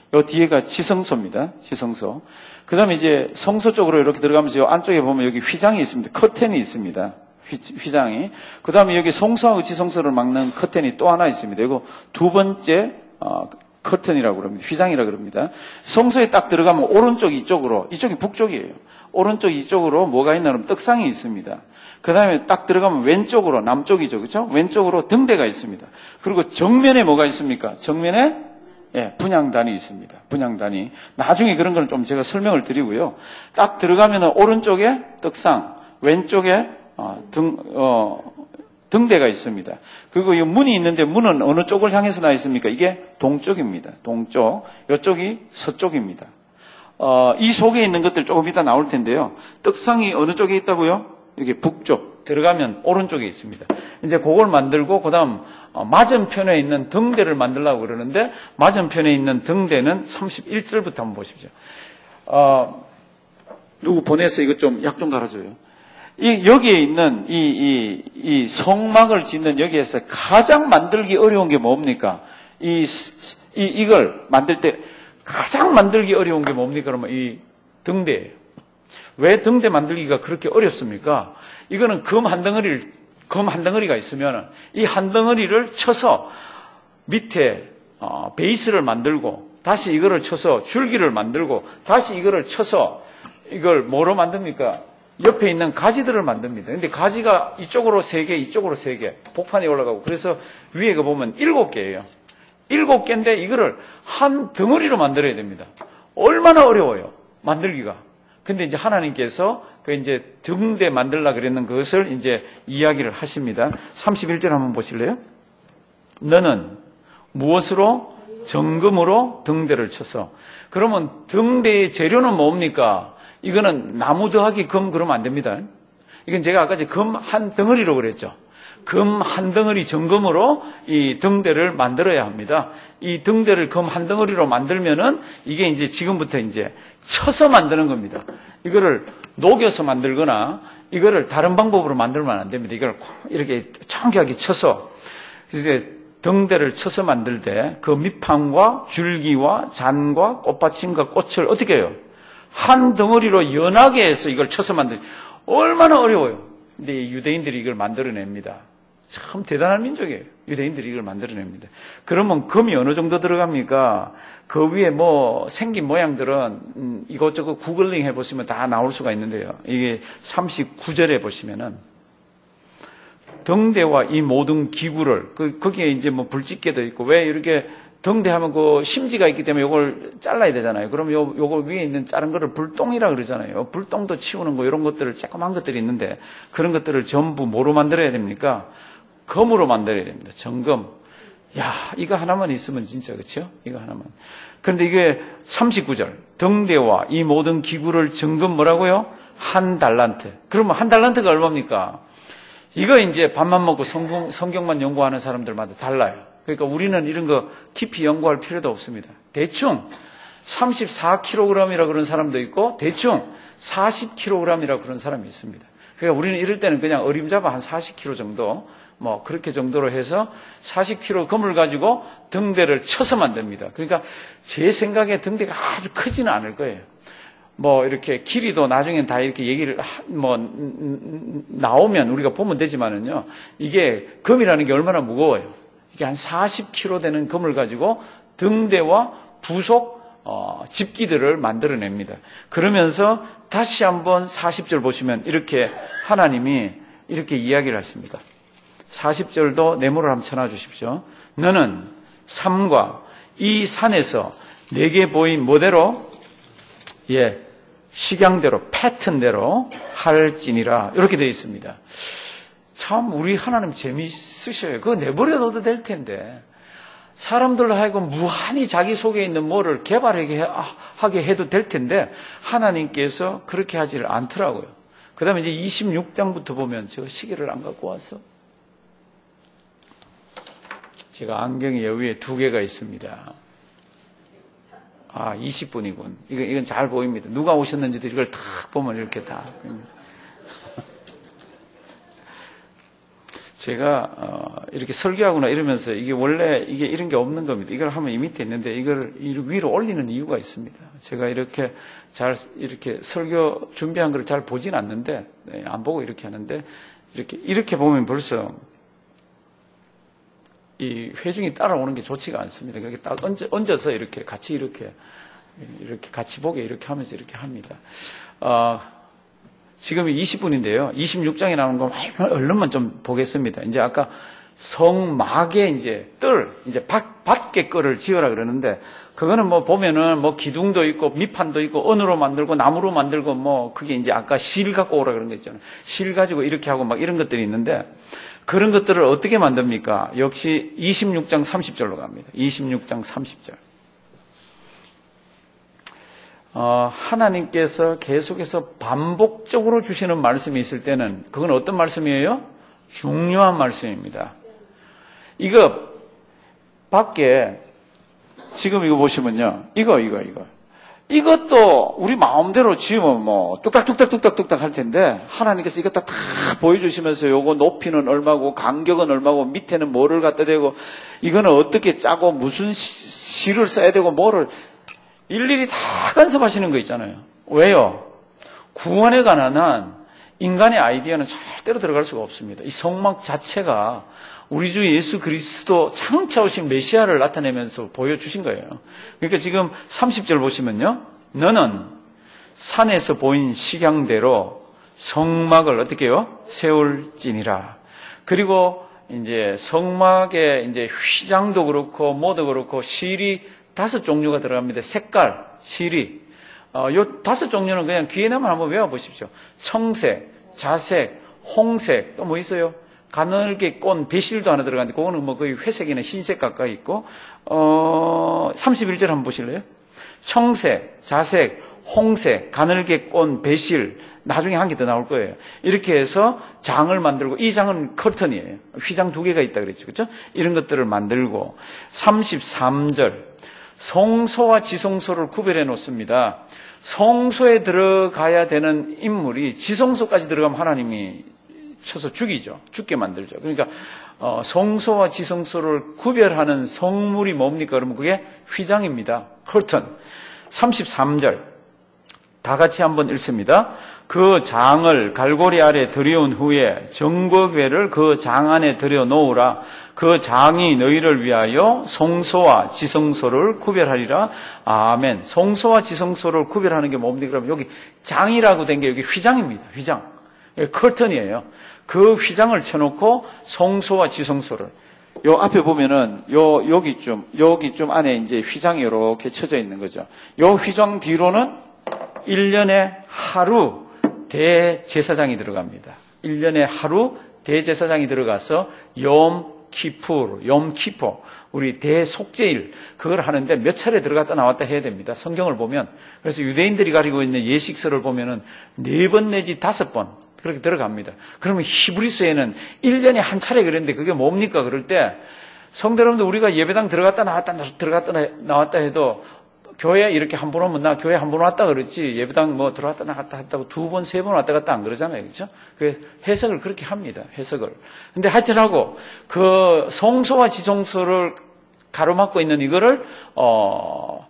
요 뒤에가 지성소입니다. 지성소. 그 다음에 이제 성소 쪽으로 이렇게 들어가면서 요 안쪽에 보면 여기 휘장이 있습니다. 커튼이 있습니다. 휘, 휘장이. 그 다음에 여기 성소하고 지성소를 막는 커튼이 또 하나 있습니다. 이거 두 번째, 어, 커튼이라고 그럽니다. 휘장이라고 그럽니다. 성소에 딱 들어가면 오른쪽 이쪽으로, 이쪽이 북쪽이에요. 오른쪽 이쪽으로 뭐가 있나 그러면 떡상이 있습니다. 그 다음에 딱 들어가면 왼쪽으로, 남쪽이죠. 그렇죠? 왼쪽으로 등대가 있습니다. 그리고 정면에 뭐가 있습니까? 정면에 예, 분향단이 있습니다. 분향단이. 나중에 그런 걸 좀 제가 설명을 드리고요. 딱 들어가면 오른쪽에 떡상, 왼쪽에 어, 등, 어, 등대가 있습니다. 그리고 이 문이 있는데 문은 어느 쪽을 향해서 나 있습니까? 이게 동쪽입니다. 동쪽. 이쪽이 서쪽입니다. 어, 이 속에 있는 것들 조금 이따 나올 텐데요. 떡상이 어느 쪽에 있다고요? 이게 북쪽. 들어가면 오른쪽에 있습니다. 이제 그걸 만들고 그다음 맞은편에 있는 등대를 만들려고 그러는데 맞은편에 있는 등대는 삼십일 절부터 한번 보십시오. 어, 누구 보내서 이것 좀 약 좀 갈아줘요. 이 여기에 있는 이, 이, 이 성막을 짓는 여기에서 가장 만들기 어려운 게 뭡니까? 이, 이 이걸 만들 때 가장 만들기 어려운 게 뭡니까? 그러면 이 등대예요. 왜 등대 만들기가 그렇게 어렵습니까? 이거는 금 한 덩어리를, 금 한 덩어리가 있으면 이 한 덩어리를 쳐서 밑에 어, 베이스를 만들고 다시 이거를 쳐서 줄기를 만들고 다시 이거를 쳐서 이걸 뭐로 만듭니까? 옆에 있는 가지들을 만듭니다. 근데 가지가 이쪽으로 세 개, 이쪽으로 세 개, 복판에 올라가고 그래서 위에가 보면 일곱 개예요. 일곱 개인데 이거를 한 덩어리로 만들어야 됩니다. 얼마나 어려워요. 만들기가. 근데 이제 하나님께서 그 이제 등대 만들라 그랬는 그것을 이제 이야기를 하십니다. 삼십일 절 한번 보실래요? 너는 무엇으로? 정금으로 등대를 쳐서. 그러면 등대의 재료는 뭡니까? 이거는 나무 더하기 금 그러면 안 됩니다. 이건 제가 아까 금 한 덩어리로 그랬죠. 금 한 덩어리 정금으로 이 등대를 만들어야 합니다. 이 등대를 금 한 덩어리로 만들면은 이게 이제 지금부터 이제 쳐서 만드는 겁니다. 이거를 녹여서 만들거나 이거를 다른 방법으로 만들면 안 됩니다. 이걸 이렇게 정교하게 쳐서 이제 등대를 쳐서 만들 때 그 밑판과 줄기와 잔과 꽃받침과 꽃을 어떻게 해요? 한 덩어리로 연하게 해서 이걸 쳐서 만들 얼마나 어려워요. 근데 유대인들이 이걸 만들어냅니다. 참 대단한 민족이에요. 유대인들이 이걸 만들어냅니다. 그러면 금이 어느 정도 들어갑니까? 그 위에 뭐 생긴 모양들은 음, 이것저것 구글링 해보시면 다 나올 수가 있는데요. 이게 삼십구 절에 보시면은 등대와 이 모든 기구를 그 거기에 이제 뭐 불집게도 있고 왜 이렇게 등대하면 그 심지가 있기 때문에 이걸 잘라야 되잖아요. 그럼 요 요거 위에 있는 자른 거를 불똥이라 그러잖아요. 불똥도 치우는 거 이런 것들을 조그만 것들이 있는데 그런 것들을 전부 뭐로 만들어야 됩니까? 금으로 만들어야 됩니다. 정금. 야, 이거 하나만 있으면 진짜 그렇죠? 이거 하나만. 그런데 이게 삼십구 절. 등대와 이 모든 기구를 정금 뭐라고요? 한 달란트. 그러면 한 달란트가 얼마입니까? 이거 이제 밥만 먹고 성경, 성경만 연구하는 사람들마다 달라요. 그러니까 우리는 이런 거 깊이 연구할 필요도 없습니다. 대충 삼십사 킬로그램이라 그런 사람도 있고 대충 사십 킬로그램이라 그런 사람이 있습니다. 그러니까 우리는 이럴 때는 그냥 어림잡아 한 사십 킬로그램 정도 뭐 그렇게 정도로 해서 사십 킬로그램 금을 가지고 등대를 쳐서 만듭니다. 그러니까 제 생각에 등대가 아주 크지는 않을 거예요. 뭐 이렇게 길이도 나중엔 다 이렇게 얘기를 뭐 나오면 우리가 보면 되지만은요. 이게 금이라는 게 얼마나 무거워요. 이게 한 사십 킬로그램 되는 금을 가지고 등대와 부속 어, 집기들을 만들어냅니다. 그러면서 다시 한번 사십 절 보시면 이렇게 하나님이 이렇게 이야기를 하십니다. 사십 절도 네모를 한번 쳐놔 주십시오. 너는 삶과 이 산에서 내게 보인 뭐대로 예 식양대로 패턴대로 할지니라 이렇게 되어 있습니다. 참 우리 하나님 재미있으셔요. 그거 내버려둬도 될 텐데 사람들로 하여금 무한히 자기 속에 있는 뭐를 개발하게 하게 해도 될 텐데 하나님께서 그렇게 하지를 않더라고요. 그 다음에 이제 이십육 장부터 보면 저 시계를 안 갖고 와서 제가 안경이 여기에 두 개가 있습니다. 아, 이십 분이군. 이건, 이건 잘 보입니다. 누가 오셨는지도 이걸 탁 보면 이렇게 다. 제가 어, 이렇게 설교하거나 이러면서 이게 원래 이게 이런 게 없는 겁니다. 이걸 하면 이 밑에 있는데 이걸 위로 올리는 이유가 있습니다. 제가 이렇게 잘 이렇게 설교 준비한 걸 잘 보진 않는데 네, 안 보고 이렇게 하는데 이렇게 이렇게 보면 벌써 이 회중이 따라오는 게 좋지가 않습니다. 그렇게 딱 얹어, 얹어서 이렇게 같이 이렇게 이렇게 같이 보게 이렇게 하면서 이렇게 합니다. 어, 지금 이십 분인데요. 이십육 장에 나오는 거 얼른만 좀 보겠습니다. 이제 아까 성막에 이제 뜰, 이제 밖, 밖에 뜰을 지어라 그러는데, 그거는 뭐 보면은 뭐 기둥도 있고 밑판도 있고 은으로 만들고 나무로 만들고 뭐 그게 이제 아까 실 갖고 오라 그런 거 있잖아요. 실 가지고 이렇게 하고 막 이런 것들이 있는데, 그런 것들을 어떻게 만듭니까? 역시 이십육 장 삼십 절로 갑니다. 이십육 장 삼십 절. 어, 하나님께서 계속해서 반복적으로 주시는 말씀이 있을 때는 그건 어떤 말씀이에요? 중요한 말씀입니다. 이거 밖에 지금 이거 보시면요. 이거 이거 이거 이것도 우리 마음대로 지으면 뭐 뚝딱뚝딱뚝딱뚝딱 할 텐데 하나님께서 이거 다, 다 보여주시면서 요거 높이는 얼마고 간격은 얼마고 밑에는 뭐를 갖다 대고 이거는 어떻게 짜고 무슨 시, 실을 써야 되고 뭐를 일일이 다 간섭하시는 거 있잖아요. 왜요? 구원에 관한 한 인간의 아이디어는 절대로 들어갈 수가 없습니다. 이 성막 자체가 우리 주 예수 그리스도 장차 오신 메시아를 나타내면서 보여주신 거예요. 그러니까 지금 삼십 절 보시면요. 너는 산에서 보인 식양대로 성막을 어떻게 해요? 세울지니라. 그리고 이제 성막에 이제 휘장도 그렇고 뭐도 그렇고 실이 다섯 종류가 들어갑니다. 색깔, 실이. 어, 요 다섯 종류는 그냥 귀에 나면 한번 외워보십시오. 청색, 자색, 홍색, 또 뭐 있어요? 가늘게 꼰 배실도 하나 들어가는데, 그거는 뭐 거의 회색이나 흰색 가까이 있고, 어, 삼십일 절 한번 보실래요? 청색, 자색, 홍색, 가늘게 꼰 배실, 나중에 한 개 더 나올 거예요. 이렇게 해서 장을 만들고, 이 장은 커튼이에요. 휘장 두 개가 있다 그랬죠. 그렇죠? 이런 것들을 만들고, 삼십삼 절. 성소와 지성소를 구별해 놓습니다. 성소에 들어가야 되는 인물이 지성소까지 들어가면 하나님이 쳐서 죽이죠. 죽게 만들죠. 그러니까 어, 성소와 지성소를 구별하는 성물이 뭡니까? 그러면 그게 휘장입니다. 커튼. 삼십삼 절. 다 같이 한번 읽습니다. 그 장을 갈고리 아래 들여온 후에 정거궤를 그 장 안에 들여 놓으라. 그 장이 너희를 위하여 성소와 지성소를 구별하리라. 아멘. 성소와 지성소를 구별하는 게 뭡니까? 그러면 여기 장이라고 된 게 여기 휘장입니다. 휘장. 커튼이에요. 그 휘장을 쳐놓고 성소와 지성소를. 요 앞에 보면은 요 여기쯤 여기쯤 안에 이제 휘장이 이렇게 쳐져 있는 거죠. 요 휘장 뒤로는 일 년에 하루 대제사장이 들어갑니다. 일 년에 하루 대제사장이 들어가서 염 키푸르, 염 키포, 우리 대속죄일 그걸 하는데 몇 차례 들어갔다 나왔다 해야 됩니다. 성경을 보면. 그래서 유대인들이 가지고 있는 예식서를 보면은 네 번 내지 다섯 번 그렇게 들어갑니다. 그러면 히브리서에는 일 년에 한 차례 그랬는데 그게 뭡니까? 그럴 때 성도 여러분들 우리가 예배당 들어갔다 나왔다 들어갔다 나왔다 해도 교회 이렇게 한 번 오면 나 교회 한 번 왔다 그랬지 예배당 뭐 들어왔다 나갔다 했다고 두 번, 세 번 왔다 갔다 안 그러잖아요. 그렇죠? 그 해석을 그렇게 합니다. 해석을. 근데 하여튼하고 그 성소와 지성소를 가로막고 있는 이거를 어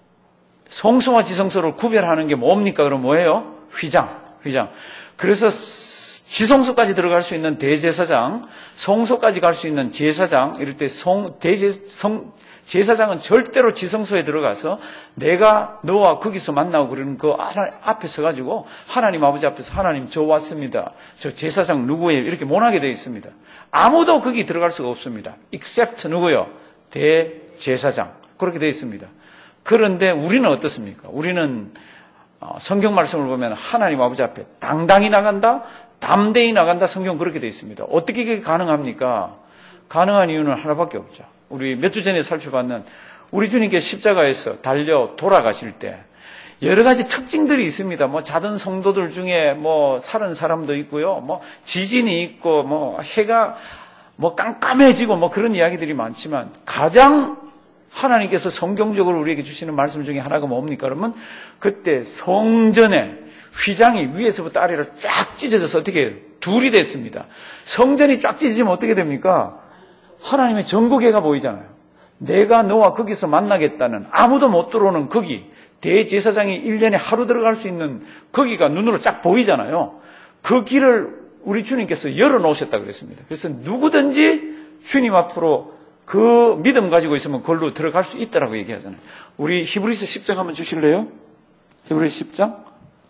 성소와 지성소를 구별하는 게 뭡니까? 그럼 뭐예요? 휘장. 휘장. 그래서 지성소까지 들어갈 수 있는 대제사장, 성소까지 갈 수 있는 제사장, 이럴 때 성, 대제, 성, 제사장은 절대로 지성소에 들어가서 내가 너와 거기서 만나고 그러는 그 앞에 서가지고 하나님 아버지 앞에서 하나님 저 왔습니다. 저 제사장 누구예요? 이렇게 못하게 되어 있습니다. 아무도 거기 들어갈 수가 없습니다. except 누구요? 대제사장. 그렇게 되어 있습니다. 그런데 우리는 어떻습니까? 우리는 성경 말씀을 보면 하나님 아버지 앞에 당당히 나간다, 담대히 나간다. 성경 그렇게 되어 있습니다. 어떻게 그게 가능합니까? 가능한 이유는 하나밖에 없죠. 우리 몇 주 전에 살펴봤는 우리 주님께 십자가에서 달려 돌아가실 때 여러 가지 특징들이 있습니다. 뭐 자던 성도들 중에 뭐 살은 사람도 있고요. 뭐 지진이 있고 뭐 해가 뭐 깜깜해지고 뭐 그런 이야기들이 많지만 가장 하나님께서 성경적으로 우리에게 주시는 말씀 중에 하나가 뭡니까? 그러면 그때 성전에 휘장이 위에서부터 아래로 쫙 찢어져서 어떻게 해요? 둘이 됐습니다. 성전이 쫙 찢어지면 어떻게 됩니까? 하나님의 전국회가 보이잖아요. 내가 너와 거기서 만나겠다는, 아무도 못 들어오는 거기, 대제사장이 일 년에 하루 들어갈 수 있는 거기가 눈으로 쫙 보이잖아요. 그 길을 우리 주님께서 열어놓으셨다 그랬습니다. 그래서 누구든지 주님 앞으로 그 믿음 가지고 있으면 그걸로 들어갈 수 있다라고 얘기하잖아요. 우리 히브리서 십 장 한번 주실래요? 히브리서 십 장.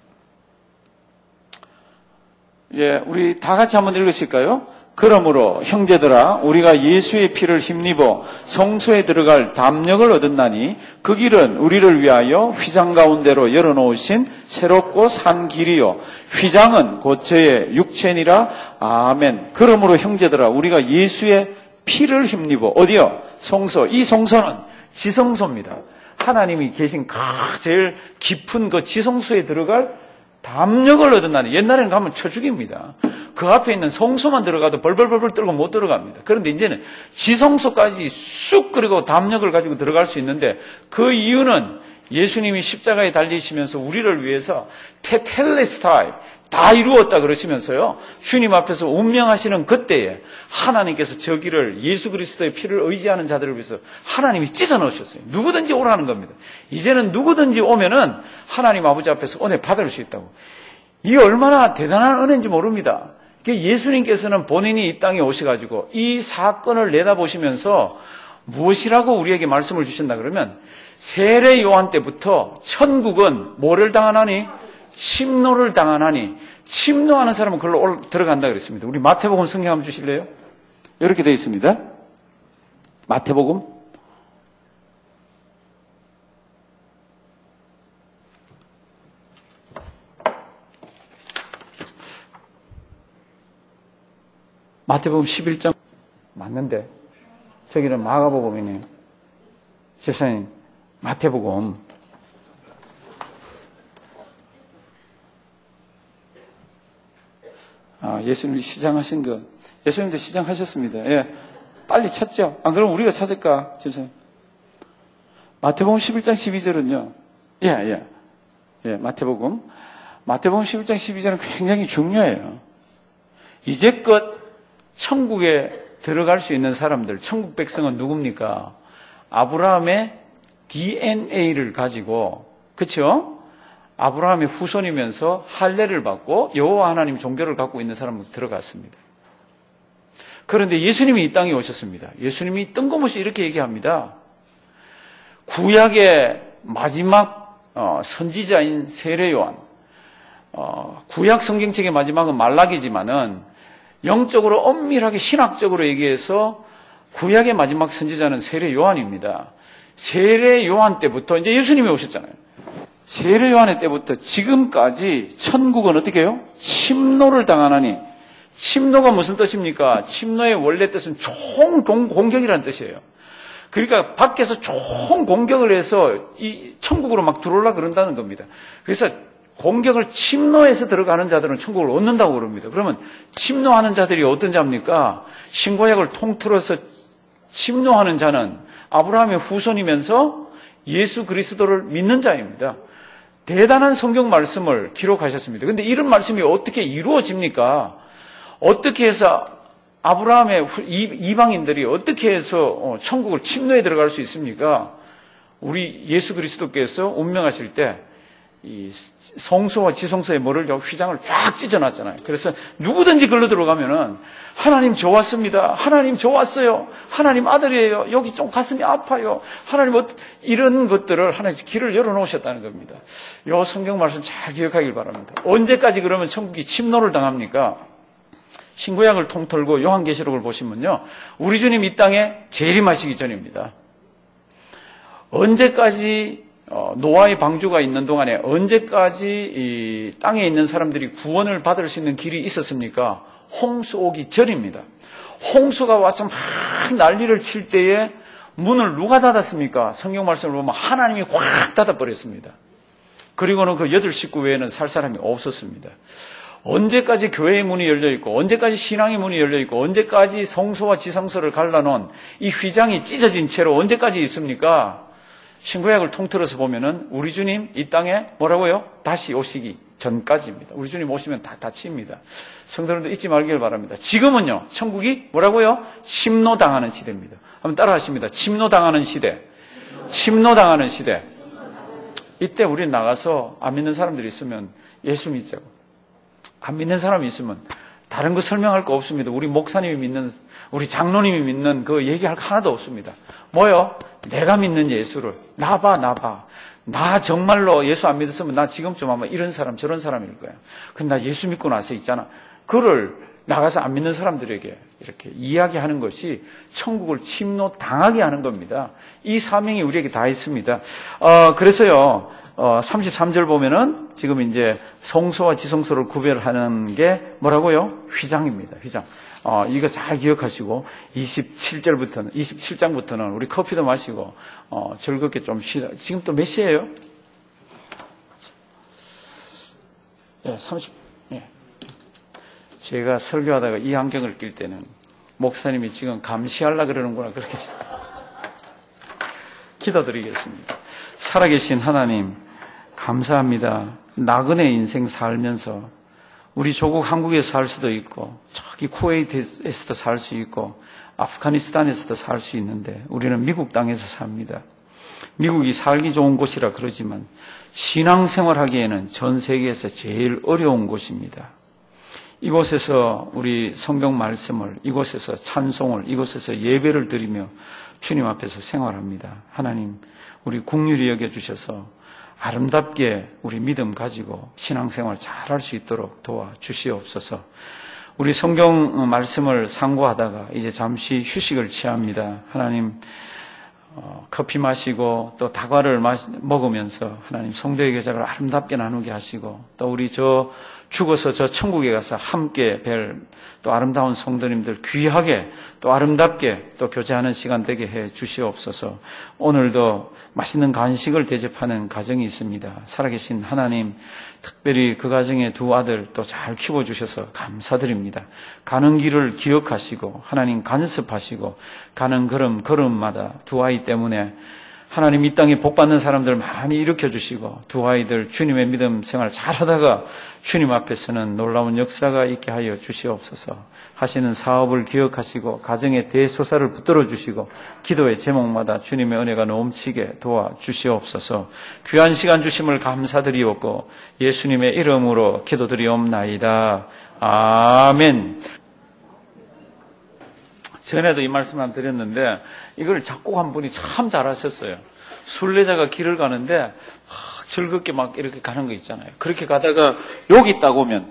예, 우리 다 같이 한번 읽으실까요? 그러므로 형제들아 우리가 예수의 피를 힘입어 성소에 들어갈 담력을 얻었나니 그 길은 우리를 위하여 휘장 가운데로 열어놓으신 새롭고 산 길이요 휘장은 곧 저의 육체니라. 아멘. 그러므로 형제들아 우리가 예수의 피를 힘입어 어디요? 성소. 이 성소는 지성소입니다. 하나님이 계신 가 제일 깊은 그 지성소에 들어갈 담력을 얻었나니. 옛날에는 가면 쳐 죽입니다. 그 앞에 있는 성소만 들어가도 벌벌벌벌 떨고 못 들어갑니다. 그런데 이제는 지성소까지 쑥 그리고 담력을 가지고 들어갈 수 있는데 그 이유는 예수님이 십자가에 달리시면서 우리를 위해서 테텔레스타이 다 이루었다 그러시면서요. 주님 앞에서 운명하시는 그때에 하나님께서 저기를 예수 그리스도의 피를 의지하는 자들을 위해서 하나님이 찢어 넣으셨어요. 누구든지 오라는 겁니다. 이제는 누구든지 오면은 하나님 아버지 앞에서 은혜 받을 수 있다고. 이 얼마나 대단한 은혜인지 모릅니다. 예수님께서는 본인이 이 땅에 오셔가지고 이 사건을 내다보시면서 무엇이라고 우리에게 말씀을 주신다 그러면 세례 요한 때부터 천국은 뭐를 당하나니? 침노를 당하나니. 침노하는 사람은 그걸로 들어간다 그랬습니다. 우리 마태복음 성경 한번 주실래요? 이렇게 되어 있습니다. 마태복음 마태복음 십일 장 맞는데 저기는 마가복음이네요. 집사님 마태복음 아, 예수님이 시장하신 거. 예수님도 시장하셨습니다. 예. 빨리 찾죠? 안 그러면 우리가 찾을까? 집사님. 마태복음 십일 장 십이 절은요. 예, 예. 예, 마태복음. 마태복음 십일 장 십이 절은 굉장히 중요해요. 이제껏 천국에 들어갈 수 있는 사람들, 천국 백성은 누굽니까? 아브라함의 디엔에이를 가지고, 그렇죠? 아브라함의 후손이면서 할례를 받고 여호와 하나님 종교를 갖고 있는 사람은 들어갔습니다. 그런데 예수님이 이 땅에 오셨습니다. 예수님이 뜬금없이 이렇게 얘기합니다. 구약의 마지막 선지자인 세례 요한, 구약 성경책의 마지막은 말라기지만은 영적으로 엄밀하게 신학적으로 얘기해서 구약의 마지막 선지자는 세례 요한입니다. 세례 요한 때부터 이제 예수님이 오셨잖아요. 세례 요한의 때부터 지금까지 천국은 어떻게 해요? 침노를 당하나니. 침노가 무슨 뜻입니까? 침노의 원래 뜻은 총공격이라는 뜻이에요. 그러니까 밖에서 총공격을 해서 이 천국으로 막 들어오려고 그런다는 겁니다. 그래서 공격을 침노해서 들어가는 자들은 천국을 얻는다고 그럽니다. 그러면 침노하는 자들이 어떤 자입니까? 신구약을 통틀어서 침노하는 자는 아브라함의 후손이면서 예수 그리스도를 믿는 자입니다. 대단한 성경 말씀을 기록하셨습니다. 그런데 이런 말씀이 어떻게 이루어집니까? 어떻게 해서 아브라함의 이방인들이 어떻게 해서 천국을 침노에 들어갈 수 있습니까? 우리 예수 그리스도께서 운명하실 때 이 성소와 지성소의 뭐를 휘장을 쫙 찢어놨잖아요. 그래서 누구든지 걸로 들어가면은 하나님 저 왔습니다. 하나님 저 왔어요. 하나님 아들이에요. 여기 좀 가슴이 아파요. 하나님 이런 것들을 하나님 길을 열어놓으셨다는 겁니다. 이 성경 말씀 잘 기억하길 바랍니다. 언제까지 그러면 천국이 침노를 당합니까? 신구약을 통틀고 요한계시록을 보시면요. 우리 주님 이 땅에 재림하시기 전입니다. 언제까지 노아의 방주가 있는 동안에 언제까지 이 땅에 있는 사람들이 구원을 받을 수 있는 길이 있었습니까? 홍수 오기 전입니다. 홍수가 와서 막 난리를 칠 때에 문을 누가 닫았습니까? 성경 말씀을 보면 하나님이 확 닫아버렸습니다. 그리고는 그 여덟 식구 외에는 살 사람이 없었습니다. 언제까지 교회의 문이 열려있고 언제까지 신앙의 문이 열려있고 언제까지 성소와 지성소를 갈라놓은 이 휘장이 찢어진 채로 언제까지 있습니까? 신구약을 통틀어서 보면은 우리 주님 이 땅에 뭐라고요? 다시 오시기 전까지입니다. 우리 주님 오시면 다 닫힙니다. 성도님들 잊지 말기를 바랍니다. 지금은요, 천국이 뭐라고요? 침노당하는 시대입니다. 한번 따라 하십니다. 침노당하는 시대. 침노당하는 시대. 이때 우리 나가서 안 믿는 사람들이 있으면 예수 믿자고. 안 믿는 사람이 있으면 다른 거 설명할 거 없습니다. 우리 목사님이 믿는, 우리 장로님이 믿는 그 얘기할 거 하나도 없습니다. 뭐요? 내가 믿는 예수를. 나 봐, 나 봐. 나 정말로 예수 안 믿었으면 나 지금쯤 아마 이런 사람, 저런 사람일 거야. 근데 나 예수 믿고 나서 있잖아. 그를 나가서 안 믿는 사람들에게 이렇게 이야기하는 것이 천국을 침노 당하게 하는 겁니다. 이 사명이 우리에게 다 있습니다. 어, 그래서요, 어, 삼십삼 절 보면은 지금 이제 성소와 지성소를 구별하는 게 뭐라고요? 휘장입니다. 휘장. 어, 이거 잘 기억하시고 이십칠 절부터는 이십칠 장부터는 우리 커피도 마시고 어, 즐겁게 좀 쉬다. 지금 또 몇 시예요? 예, 삼십. 예. 제가 설교하다가 이 안경을 낄 때는 목사님이 지금 감시하려고 그러는구나 그렇게 기도드리겠습니다. 살아계신 하나님 감사합니다. 나그네 인생 살면서 우리 조국 한국에서 살 수도 있고 저기 쿠웨이트에서도 살 수 있고 아프가니스탄에서도 살 수 있는데 우리는 미국 땅에서 삽니다. 미국이 살기 좋은 곳이라 그러지만 신앙생활하기에는 전 세계에서 제일 어려운 곳입니다. 이곳에서 우리 성경 말씀을, 이곳에서 찬송을, 이곳에서 예배를 드리며 주님 앞에서 생활합니다. 하나님, 우리 긍휼히 여겨주셔서 아름답게 우리 믿음 가지고 신앙생활 잘할 수 있도록 도와주시옵소서. 우리 성경 말씀을 상고하다가 이제 잠시 휴식을 취합니다. 하나님, 어, 커피 마시고 또 다과를 마시, 먹으면서 하나님 성도의 교제를 아름답게 나누게 하시고 또 우리 저 죽어서 저 천국에 가서 함께 뵐 또 아름다운 성도님들 귀하게 또 아름답게 또 교제하는 시간 되게 해 주시옵소서. 오늘도 맛있는 간식을 대접하는 가정이 있습니다. 살아계신 하나님, 특별히 그 가정의 두 아들 또 잘 키워주셔서 감사드립니다. 가는 길을 기억하시고 하나님 간섭하시고 가는 걸음 걸음마다 두 아이 때문에 하나님 이 땅에 복받는 사람들 많이 일으켜주시고 두 아이들 주님의 믿음 생활 잘하다가 주님 앞에서는 놀라운 역사가 있게 하여 주시옵소서. 하시는 사업을 기억하시고 가정의 대소사를 붙들어 주시고 기도의 제목마다 주님의 은혜가 넘치게 도와주시옵소서. 귀한 시간 주심을 감사드리옵고 예수님의 이름으로 기도드리옵나이다. 아멘. 전에도 이 말씀 안 드렸는데 이걸 작곡한 분이 참 잘하셨어요. 순례자가 길을 가는데 막 즐겁게 막 이렇게 가는 거 있잖아요. 그렇게 가다가 여기 딱 오면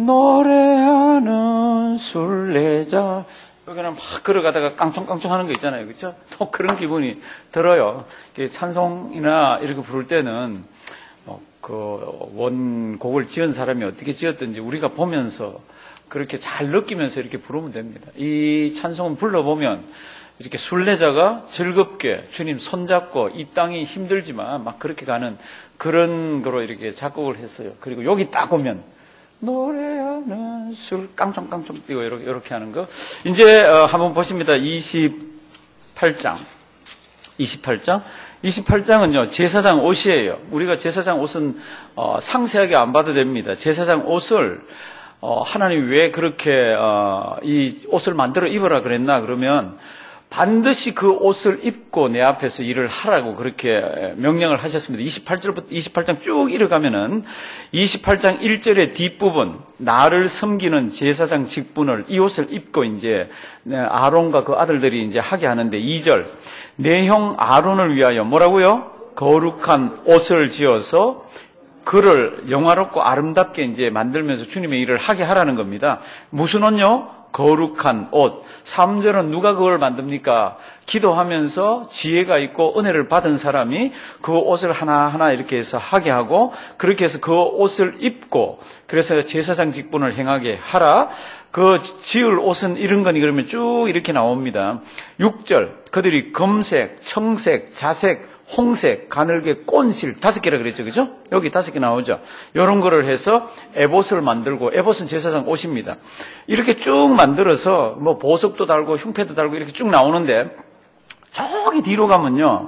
노래하는 순례자 여기는 막 걸어가다가 깡총깡총 하는 거 있잖아요. 그렇죠? 또 그런 기분이 들어요. 찬송이나 이렇게 부를 때는 그 원곡을 지은 사람이 어떻게 지었든지 우리가 보면서 그렇게 잘 느끼면서 이렇게 부르면 됩니다. 이 찬송은 불러보면 이렇게 순례자가 즐겁게 주님 손잡고 이 땅이 힘들지만 막 그렇게 가는 그런 거로 이렇게 작곡을 했어요. 그리고 여기 딱 오면 노래하는 술 깡총깡총 뛰고 이렇게, 이렇게 하는 거. 이제 어, 한번 보십니다. 이십팔 장. 이십팔 장. 이십팔 장은요, 제사장 옷이에요. 우리가 제사장 옷은 어, 상세하게 안 봐도 됩니다. 제사장 옷을 어, 하나님이 왜 그렇게 어, 이 옷을 만들어 입으라 그랬나 그러면 반드시 그 옷을 입고 내 앞에서 일을 하라고 그렇게 명령을 하셨습니다. 이십팔 절부터 이십팔 장 쭉 이어가면은 이십팔 장 일 절의 뒷부분 나를 섬기는 제사장 직분을 이 옷을 입고 이제 아론과 그 아들들이 이제 하게 하는데 이 절 내 형 아론을 위하여 뭐라고요? 거룩한 옷을 지어서 그를 영화롭고 아름답게 이제 만들면서 주님의 일을 하게 하라는 겁니다. 무슨 옷요? 거룩한 옷. 삼 절은 누가 그걸 만듭니까? 기도하면서 지혜가 있고 은혜를 받은 사람이 그 옷을 하나하나 이렇게 해서 하게 하고 그렇게 해서 그 옷을 입고 그래서 제사장 직분을 행하게 하라. 그 지을 옷은 이런 거니 그러면 쭉 이렇게 나옵니다. 육 절 그들이 검색, 청색, 자색, 홍색, 가늘게, 꼰실 다섯 개라 그랬죠, 그죠? 여기 다섯 개 나오죠. 이런 거를 해서 에봇을 만들고 에봇은 제사장 옷입니다. 이렇게 쭉 만들어서 뭐 보석도 달고 흉패도 달고 이렇게 쭉 나오는데 저기 뒤로 가면요,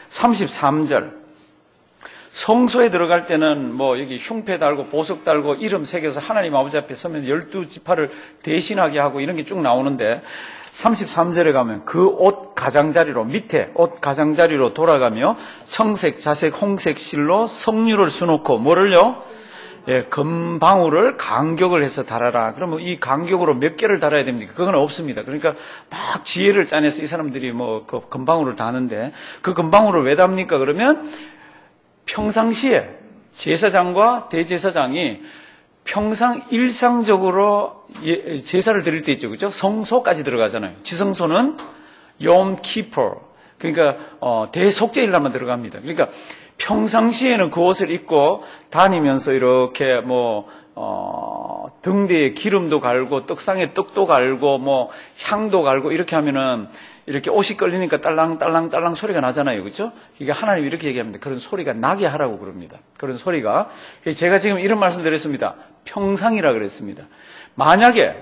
삼십삼 절. 성소에 들어갈 때는 뭐 여기 흉패 달고 보석 달고 이름 새겨서 하나님 아버지 앞에 서면 열두 지파를 대신하게 하고 이런 게 쭉 나오는데 삼십삼 절에 가면 그 옷 가장자리로 밑에 옷 가장자리로 돌아가며 청색, 자색, 홍색 실로 석류를 수놓고 뭐를요? 예, 금방울을 간격을 해서 달아라. 그러면 이 간격으로 몇 개를 달아야 됩니까? 그건 없습니다. 그러니까 막 지혜를 짜내서 이 사람들이 뭐 그 금방울을 다는데 그 금방울을 왜 답니까? 그러면 평상시에 제사장과 대제사장이 평상 일상적으로 제사를 드릴 때 있죠, 그렇죠? 성소까지 들어가잖아요. 지성소는 욤 키퍼, 그러니까 어, 대속죄일날만 들어갑니다. 그러니까 평상시에는 그 옷을 입고 다니면서 이렇게 뭐 어, 등대에 기름도 갈고 떡상에 떡도 갈고 뭐 향도 갈고 이렇게 하면은 이렇게 옷이 끌리니까 딸랑딸랑딸랑 소리가 나잖아요, 그렇죠? 이게 하나님이 이렇게 얘기합니다. 그런 소리가 나게 하라고 그럽니다. 그런 소리가. 제가 지금 이런 말씀드렸습니다. 평상이라 그랬습니다. 만약에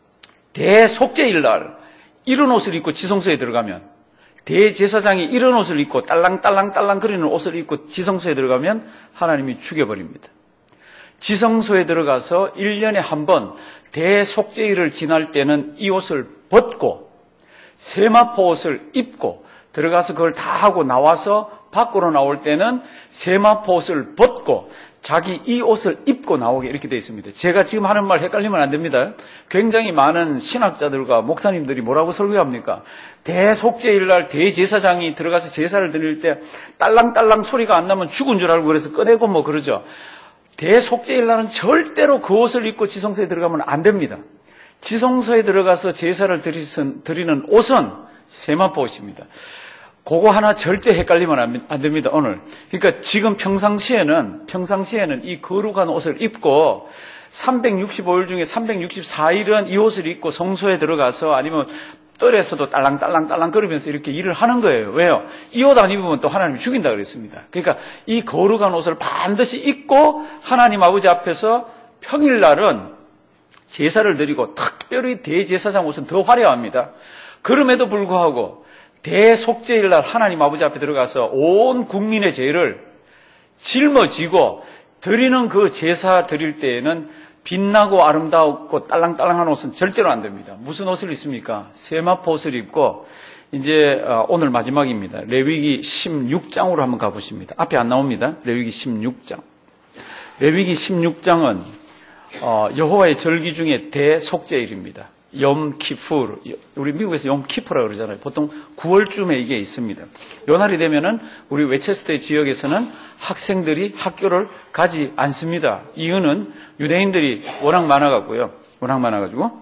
대속죄일날 이런 옷을 입고 지성소에 들어가면, 대제사장이 이런 옷을 입고 딸랑딸랑딸랑 거리는 옷을 입고 지성소에 들어가면 하나님이 죽여버립니다. 지성소에 들어가서 일 년에 한 번 대속죄일을 지날 때는 이 옷을 벗고 세마포 옷을 입고 들어가서 그걸 다 하고 나와서 밖으로 나올 때는 세마포 옷을 벗고 자기 이 옷을 입고 나오게 이렇게 되어 있습니다. 제가 지금 하는 말 헷갈리면 안 됩니다. 굉장히 많은 신학자들과 목사님들이 뭐라고 설교합니까? 대속죄일날 대제사장이 들어가서 제사를 드릴 때 딸랑딸랑 소리가 안 나면 죽은 줄 알고 그래서 꺼내고 뭐 그러죠. 대속죄일날은 절대로 그 옷을 입고 지성소에 들어가면 안 됩니다. 지성소에 들어가서 제사를 드리는 옷은 세마포 옷입니다. 그거 하나 절대 헷갈리면 안 됩니다, 오늘. 그러니까 지금 평상시에는, 평상시에는 이 거룩한 옷을 입고 삼백육십오 일 중에 삼백육십사 일은 이 옷을 입고 성소에 들어가서 아니면 뜰에서도 딸랑딸랑딸랑 거리면서 이렇게 일을 하는 거예요. 왜요? 이 옷 안 입으면 또 하나님이 죽인다 그랬습니다. 그러니까 이 거룩한 옷을 반드시 입고 하나님 아버지 앞에서 평일날은 제사를 드리고 특별히 대제사장 옷은 더 화려합니다. 그럼에도 불구하고 대속죄일날 하나님 아버지 앞에 들어가서 온 국민의 죄를 짊어지고 드리는 그 제사 드릴 때에는 빛나고 아름다웠고 딸랑딸랑한 옷은 절대로 안 됩니다. 무슨 옷을 입습니까? 세마포 옷을 입고 이제 오늘 마지막입니다. 레위기 십육 장으로 한번 가보십니다. 앞에 안 나옵니다. 레위기 십육 장. 레위기 십육 장은 어, 여호와의 절기 중에 대속죄일입니다. 욤 키푸르. 우리 미국에서 욤 키푸라 그러잖아요. 보통 구월쯤에 이게 있습니다. 요 날이 되면은 우리 웨체스터 지역에서는 학생들이 학교를 가지 않습니다. 이유는 유대인들이 워낙 많아갖고요. 워낙 많아가지고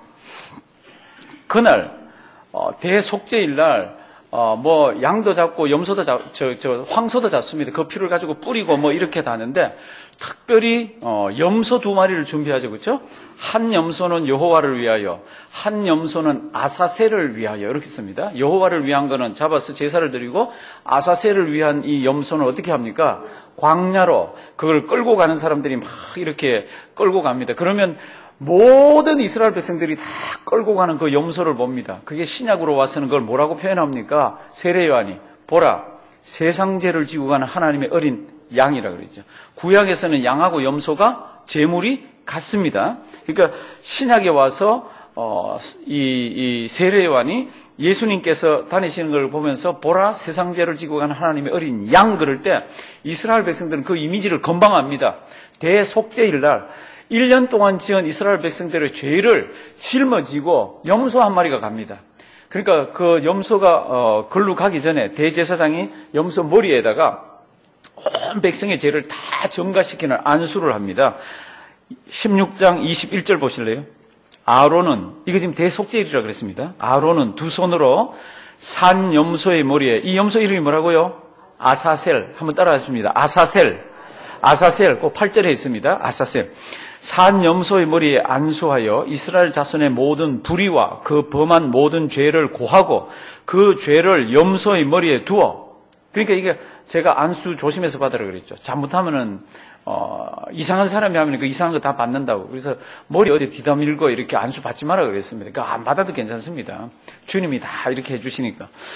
그날 어, 대속죄일 날 어, 뭐 양도 잡고 염소도 잡, 저, 저 황소도 잡습니다. 그 피를 가지고 뿌리고 뭐 이렇게 다는데 특별히 어, 염소 두 마리를 준비하죠, 그렇죠? 한 염소는 여호와를 위하여, 한 염소는 아사셀을 위하여 이렇게 씁니다. 여호와를 위한 거는 잡아서 제사를 드리고 아사셀을 위한 이 염소는 어떻게 합니까? 광야로 그걸 끌고 가는 사람들이 막 이렇게 끌고 갑니다. 그러면 모든 이스라엘 백성들이 다 끌고 가는 그 염소를 봅니다. 그게 신약으로 와서는 그걸 뭐라고 표현합니까? 세례 요한이 보라 세상 죄를 지고 가는 하나님의 어린 양이라 그러죠. 구약에서는 양하고 염소가 제물이 같습니다. 그러니까 신약에 와서 어, 이, 이 세례 요한이 예수님께서 다니시는 걸 보면서 보라 세상 죄를 지고 가는 하나님의 어린 양 그럴 때 이스라엘 백성들은 그 이미지를 건방합니다. 대속죄일 날 일 년 동안 지은 이스라엘 백성들의 죄를 짊어지고 염소 한 마리가 갑니다. 그러니까 그 염소가 어, 걸로 가기 전에 대제사장이 염소 머리에다가 온 백성의 죄를 다 전가시키는 안수를 합니다. 십육 장 이십일 절 보실래요? 아론은, 이거 지금 대속죄일이라고 그랬습니다. 아론은 두 손으로 산 염소의 머리에, 이 염소 이름이 뭐라고요? 아사셀. 한번 따라하십니다. 아사셀. 아사셀. 꼭 팔 절에 있습니다. 아사셀. 산 염소의 머리에 안수하여 이스라엘 자손의 모든 불의와 그 범한 모든 죄를 고하고 그 죄를 염소의 머리에 두어. 그러니까 이게 제가 안수 조심해서 받으라 그랬죠. 잘못하면은 어, 이상한 사람이 하면 그 이상한 거 다 받는다고. 그래서 머리 어디 뒤다 밀고 이렇게 안수 받지 마라 그랬습니다. 그러니까 안 받아도 괜찮습니다. 주님이 다 이렇게 해주시니까.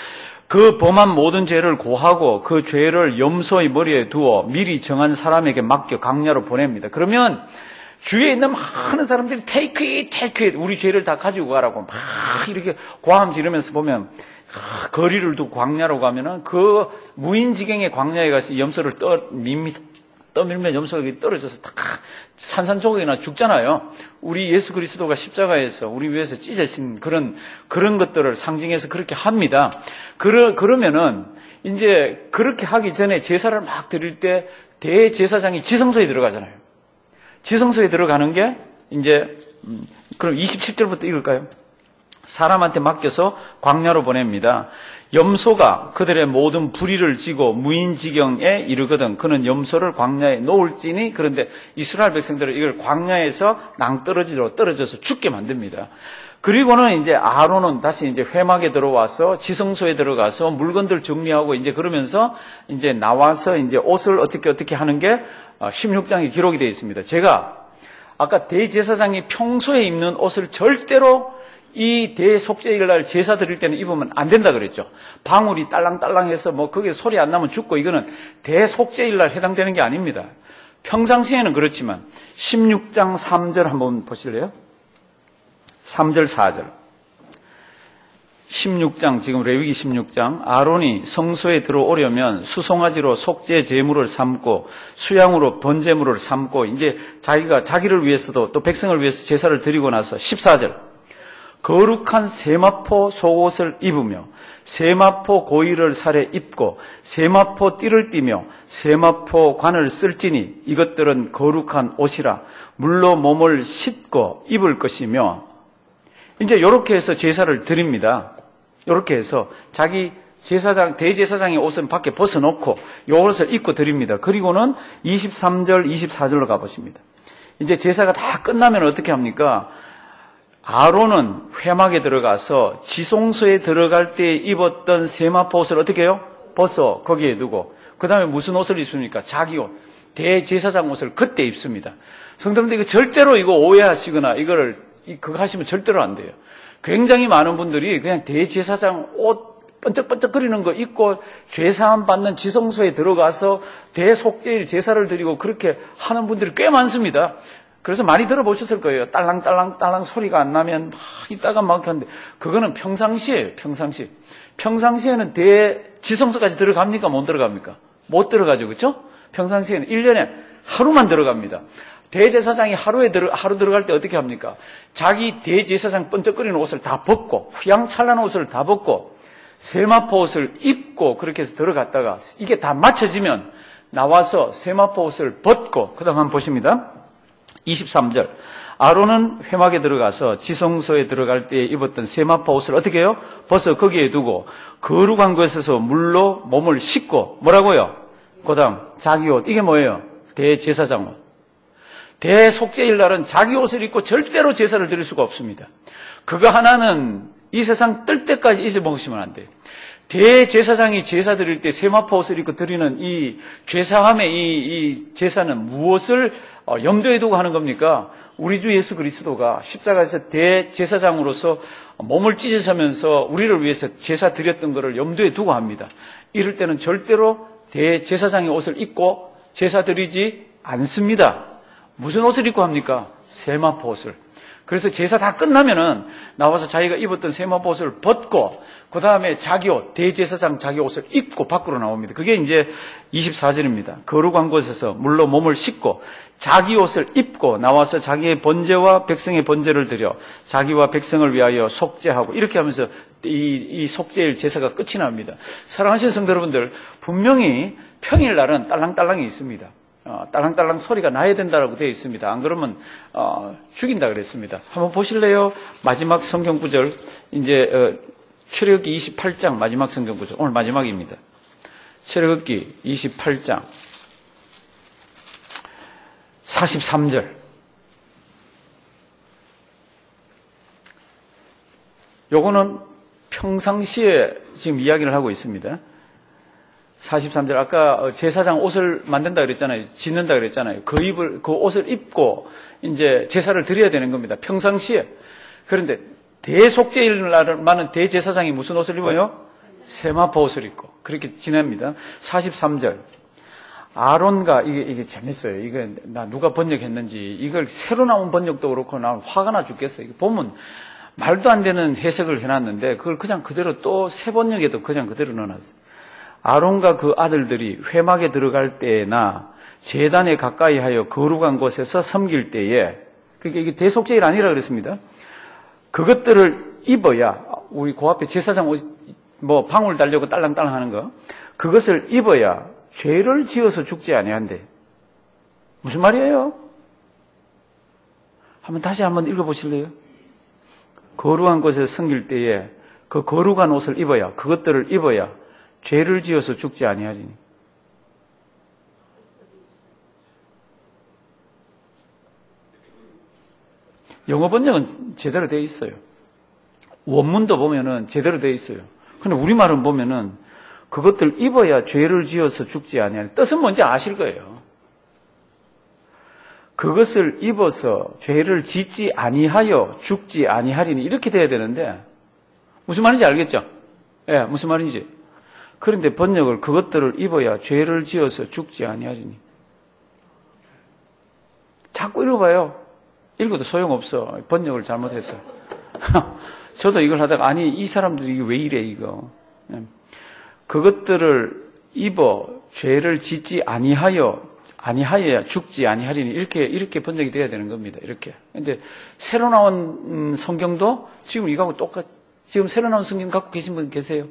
그 범한 모든 죄를 고하고 그 죄를 염소의 머리에 두어 미리 정한 사람에게 맡겨 광야로 보냅니다. 그러면 주위에 있는 많은 사람들이 take it, take it, 우리 죄를 다 가지고 가라고 막 이렇게 고함 지르면서 보면 거리를 두고 광야로 가면은 그 무인지경의 광야에 가서 염소를 떠 밉니다. 떠밀면 염소가 떨어져서 다 산산조각이나 죽잖아요. 우리 예수 그리스도가 십자가에서 우리 위해서 찢어진 그런 그런 것들을 상징해서 그렇게 합니다. 그러 그러면은 이제 그렇게 하기 전에 제사를 막 드릴 때 대제사장이 지성소에 들어가잖아요. 지성소에 들어가는 게 이제 그럼 이십칠 절부터 읽을까요? 사람한테 맡겨서 광야로 보냅니다. 염소가 그들의 모든 불의를 지고 무인지경에 이르거든 그는 염소를 광야에 놓을지니. 그런데 이스라엘 백성들은 이걸 광야에서 낭떠러지로 떨어져서 죽게 만듭니다. 그리고는 이제 아론은 다시 이제 회막에 들어와서 지성소에 들어가서 물건들 정리하고 이제 그러면서 이제 나와서 이제 옷을 어떻게 어떻게 하는 게 십육 장에 기록이 되어 있습니다. 제가 아까 대제사장이 평소에 입는 옷을 절대로 이 대속죄일 날 제사 드릴 때는 입으면 안 된다 그랬죠. 방울이 딸랑딸랑해서 뭐 거기에 소리 안 나면 죽고 이거는 대속죄일 날 해당되는 게 아닙니다. 평상시에는 그렇지만 십육 장 삼 절 한번 보실래요? 삼 절 사 절. 십육 장 지금 레위기 십육 장 아론이 성소에 들어오려면 수송아지로 속죄 제물을 삼고 수양으로 번제물을 삼고 이제 자기가 자기를 위해서도 또 백성을 위해서 제사를 드리고 나서 십사 절. 거룩한 세마포 속옷을 입으며 세마포 고이를 살에 입고 세마포 띠를 띠며 세마포 관을 쓸지니 이것들은 거룩한 옷이라 물로 몸을 씻고 입을 것이며. 이제 이렇게 해서 제사를 드립니다. 이렇게 해서 자기 제사장 대제사장의 옷은 밖에 벗어놓고 이 옷을 입고 드립니다. 그리고는 이십삼 절 이십사 절로 가보십니다. 이제 제사가 다 끝나면 어떻게 합니까? 아론은 회막에 들어가서 지성소에 들어갈 때 입었던 세마포 옷을 어떻게 해요? 벗어 거기에 두고 그 다음에 무슨 옷을 입습니까? 자기 옷, 대제사장 옷을 그때 입습니다. 성도님들 이거 절대로 이거 오해하시거나 이거를 그거 하시면 절대로 안 돼요. 굉장히 많은 분들이 그냥 대제사장 옷 번쩍번쩍거리는 거 입고 죄사함 받는 지성소에 들어가서 대속죄일 제사를 드리고 그렇게 하는 분들이 꽤 많습니다. 그래서 많이 들어보셨을 거예요. 딸랑딸랑딸랑 소리가 안 나면 막 있다가 막 하는데 그거는 평상시에요. 평상시. 평상시에는 대지성소까지 들어갑니까? 못 들어갑니까? 못 들어가죠. 그렇죠? 평상시에는 일 년에 하루만 들어갑니다. 대제사장이 하루에 들어, 하루 들어갈 때 어떻게 합니까? 자기 대제사장 번쩍거리는 옷을 다 벗고 휘황찬란한 옷을 다 벗고 세마포 옷을 입고 그렇게 해서 들어갔다가 이게 다 맞춰지면 나와서 세마포 옷을 벗고 그 다음 한번 보십니다. 이십삼 절. 아론은 회막에 들어가서 지성소에 들어갈 때 입었던 세마포 옷을 어떻게 해요? 벗어 거기에 두고 거룩한 곳에서 물로 몸을 씻고 뭐라고요? 그 다음 자기 옷. 이게 뭐예요? 대제사장 옷. 대속죄일 날은 자기 옷을 입고 절대로 제사를 드릴 수가 없습니다. 그거 하나는 이 세상 뜰 때까지 잊어먹으시면 안 돼요. 대제사장이 제사 드릴 때 세마포 옷을 입고 드리는 이 죄사함의 이, 이 제사는 무엇을 염두에 두고 하는 겁니까? 우리 주 예수 그리스도가 십자가에서 대제사장으로서 몸을 찢으시면서 우리를 위해서 제사 드렸던 것을 염두에 두고 합니다. 이럴 때는 절대로 대제사장의 옷을 입고 제사 드리지 않습니다. 무슨 옷을 입고 합니까? 세마포 옷을. 그래서 제사 다 끝나면은 나와서 자기가 입었던 세마포 옷을 벗고 그 다음에 자기 옷, 대제사장 자기 옷을 입고 밖으로 나옵니다. 그게 이제 이십사 절입니다. 거룩한 곳에서 물로 몸을 씻고 자기 옷을 입고 나와서 자기의 번제와 백성의 번제를 드려 자기와 백성을 위하여 속죄하고 이렇게 하면서 이, 이 속죄일 제사가 끝이 납니다. 사랑하시는 성도 여러분들, 분명히 평일날은 딸랑딸랑이 있습니다. 어, 딸랑딸랑 소리가 나야 된다라고 되어 있습니다. 안 그러면 어, 죽인다 그랬습니다. 한번 보실래요? 마지막 성경 구절, 이제 어, 출애굽기 이십팔 장 마지막 성경 구절, 오늘 마지막입니다. 출애굽기 이십팔 장 사십삼 절. 요거는 평상시에 지금 이야기를 하고 있습니다. 사십삼 절, 아까 제사장 옷을 만든다 그랬잖아요. 짓는다 그랬잖아요. 그 입을, 그 옷을 입고 이제 제사를 드려야 되는 겁니다. 평상시에. 그런데 대속죄일 날만은 대제사장이 무슨 옷을 입어요? 세마포 옷을 입고 그렇게 지냅니다. 사십삼 절. 아론과 이게 이게 재밌어요. 이거 나 누가 번역했는지 이걸 새로 나온 번역도 그렇고 난 화가 나 죽겠어요. 이거 보면 말도 안 되는 해석을 해놨는데 그걸 그냥 그대로 또 새 번역에도 그냥 그대로 넣어놨어요. 아론과 그 아들들이 회막에 들어갈 때나 제단에 가까이 하여 거룩한 곳에서 섬길 때에 그러니까 이게 대속죄일 아니라 그랬습니다. 그것들을 입어야 우리 그 앞에 제사장 옷 뭐 방울 달려고 딸랑딸랑 하는 거 그것을 입어야 죄를 지어서 죽지 아니한대. 무슨 말이에요? 한번 다시 한번 읽어보실래요? 거룩한 곳에서 섬길 때에 그 거룩한 옷을 입어야 그것들을 입어야 죄를 지어서 죽지 아니하리니. 영어 번역은 제대로 되어 있어요. 원문도 보면은 제대로 되어 있어요. 근데 우리말은 보면은 그것들 입어야 죄를 지어서 죽지 아니하니. 뜻은 뭔지 아실 거예요. 그것을 입어서 죄를 짓지 아니하여 죽지 아니하리니 이렇게 돼야 되는데 무슨 말인지 알겠죠? 예, 네, 무슨 말인지. 그런데 번역을 그것들을 입어야 죄를 지어서 죽지 아니하리니. 자꾸 읽어봐요. 읽어도 소용없어. 번역을 잘못했어. 저도 이걸 하다가 아니 이 사람들이 이게 왜 이래 이거. 그것들을 입어 죄를 짓지 아니하여 아니하여야 죽지 아니하리니 이렇게 이렇게 번역이 돼야 되는 겁니다. 이렇게. 근데 새로 나온 성경도 지금 이거하고 똑같. 지금 새로 나온 성경 갖고 계신 분 계세요?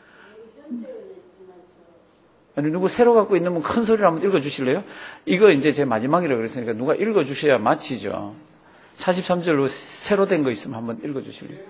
아니 누구 새로 갖고 있는 분 큰 소리로 한번 읽어주실래요? 이거 이제 제 마지막이라고 그랬으니까 누가 읽어주셔야 마치죠. 사십삼 절로 새로 된 거 있으면 한번 읽어주실래요?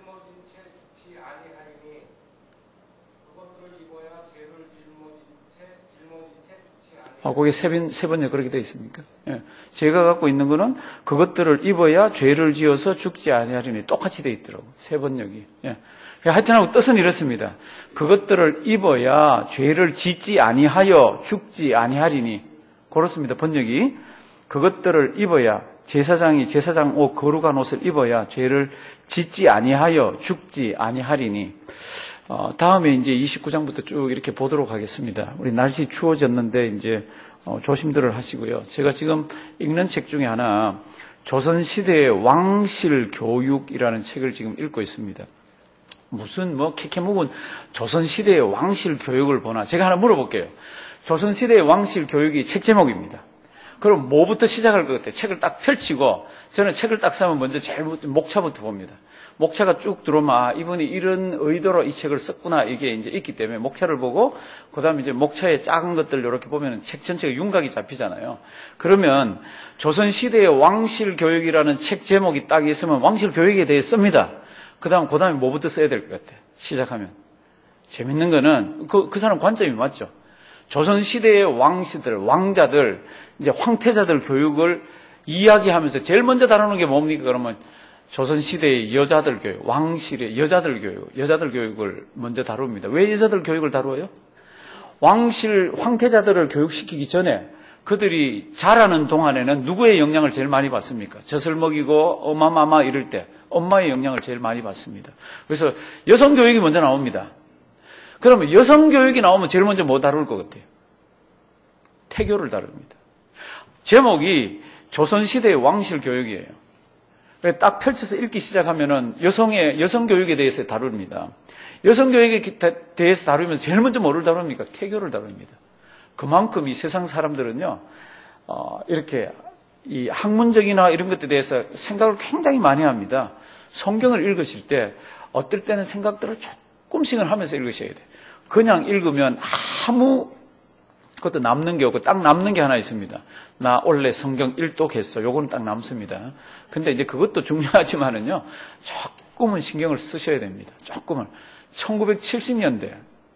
아, 거기 세 번, 세 번째 그렇게 되어 있습니까? 예. 제가 갖고 있는 거는 그것들을 입어야 죄를 지어서 죽지 아니하리니 똑같이 되어 있더라고. 세 번역이. 예. 하여튼하고 뜻은 이렇습니다. 그것들을 입어야 죄를 짓지 아니하여 죽지 아니하리니. 그렇습니다. 번역이. 그것들을 입어야 제사장이 제사장 옷, 거룩한 옷을 입어야 죄를 짓지 아니하여 죽지 아니하리니. 어, 다음에 이제 이십구 장부터 쭉 이렇게 보도록 하겠습니다. 우리 날씨 추워졌는데 이제 어, 조심들을 하시고요. 제가 지금 읽는 책 중에 하나 조선시대의 왕실 교육이라는 책을 지금 읽고 있습니다. 무슨 뭐 캐캐묵은 조선시대의 왕실 교육을 보나. 제가 하나 물어볼게요. 조선시대의 왕실 교육이 책 제목입니다. 그럼 뭐부터 시작할 것 같아요? 책을 딱 펼치고 저는 책을 딱 사면 먼저 제일 목차부터 봅니다. 목차가 쭉 들어오면 아, 이분이 이런 의도로 이 책을 썼구나 이게 이제 있기 때문에 목차를 보고 그다음에 이제 목차의 작은 것들 이렇게 보면 책 전체가 윤곽이 잡히잖아요. 그러면 조선 시대의 왕실 교육이라는 책 제목이 딱 있으면 왕실 교육에 대해 씁니다. 그다음 그다음에 뭐부터 써야 될 것 같아? 시작하면 재밌는 거는 그, 그 사람 관점이 맞죠. 조선 시대의 왕씨들, 왕자들, 이제 황태자들 교육을 이야기하면서 제일 먼저 다루는 게 뭡니까? 그러면 조선시대의 여자들 교육, 왕실의 여자들 교육, 여자들 교육을 먼저 다룹니다. 왜 여자들 교육을 다루어요? 왕실, 황태자들을 교육시키기 전에 그들이 자라는 동안에는 누구의 영향을 제일 많이 받습니까? 젖을 먹이고 어마마마 이럴 때 엄마의 영향을 제일 많이 받습니다. 그래서 여성 교육이 먼저 나옵니다. 그러면 여성 교육이 나오면 제일 먼저 뭐 다룰 것 같아요? 태교를 다룹니다. 제목이 조선시대의 왕실 교육이에요. 딱 펼쳐서 읽기 시작하면은 여성의, 여성 교육에 대해서 다룹니다. 여성 교육에 대해서 다루면서 제일 먼저 뭐를 다룹니까? 태교를 다룹니다. 그만큼 이 세상 사람들은요, 어, 이렇게 이 학문적이나 이런 것들에 대해서 생각을 굉장히 많이 합니다. 성경을 읽으실 때 어떨 때는 생각들을 조금씩은 하면서 읽으셔야 돼요. 그냥 읽으면 아무 그것도 남는 게 없고 딱 남는 게 하나 있습니다. 나 원래 성경 일독했어. 요거는 딱 남습니다. 근데 이제 그것도 중요하지만은요, 조금은 신경을 쓰셔야 됩니다. 조금은. 천구백칠십 년대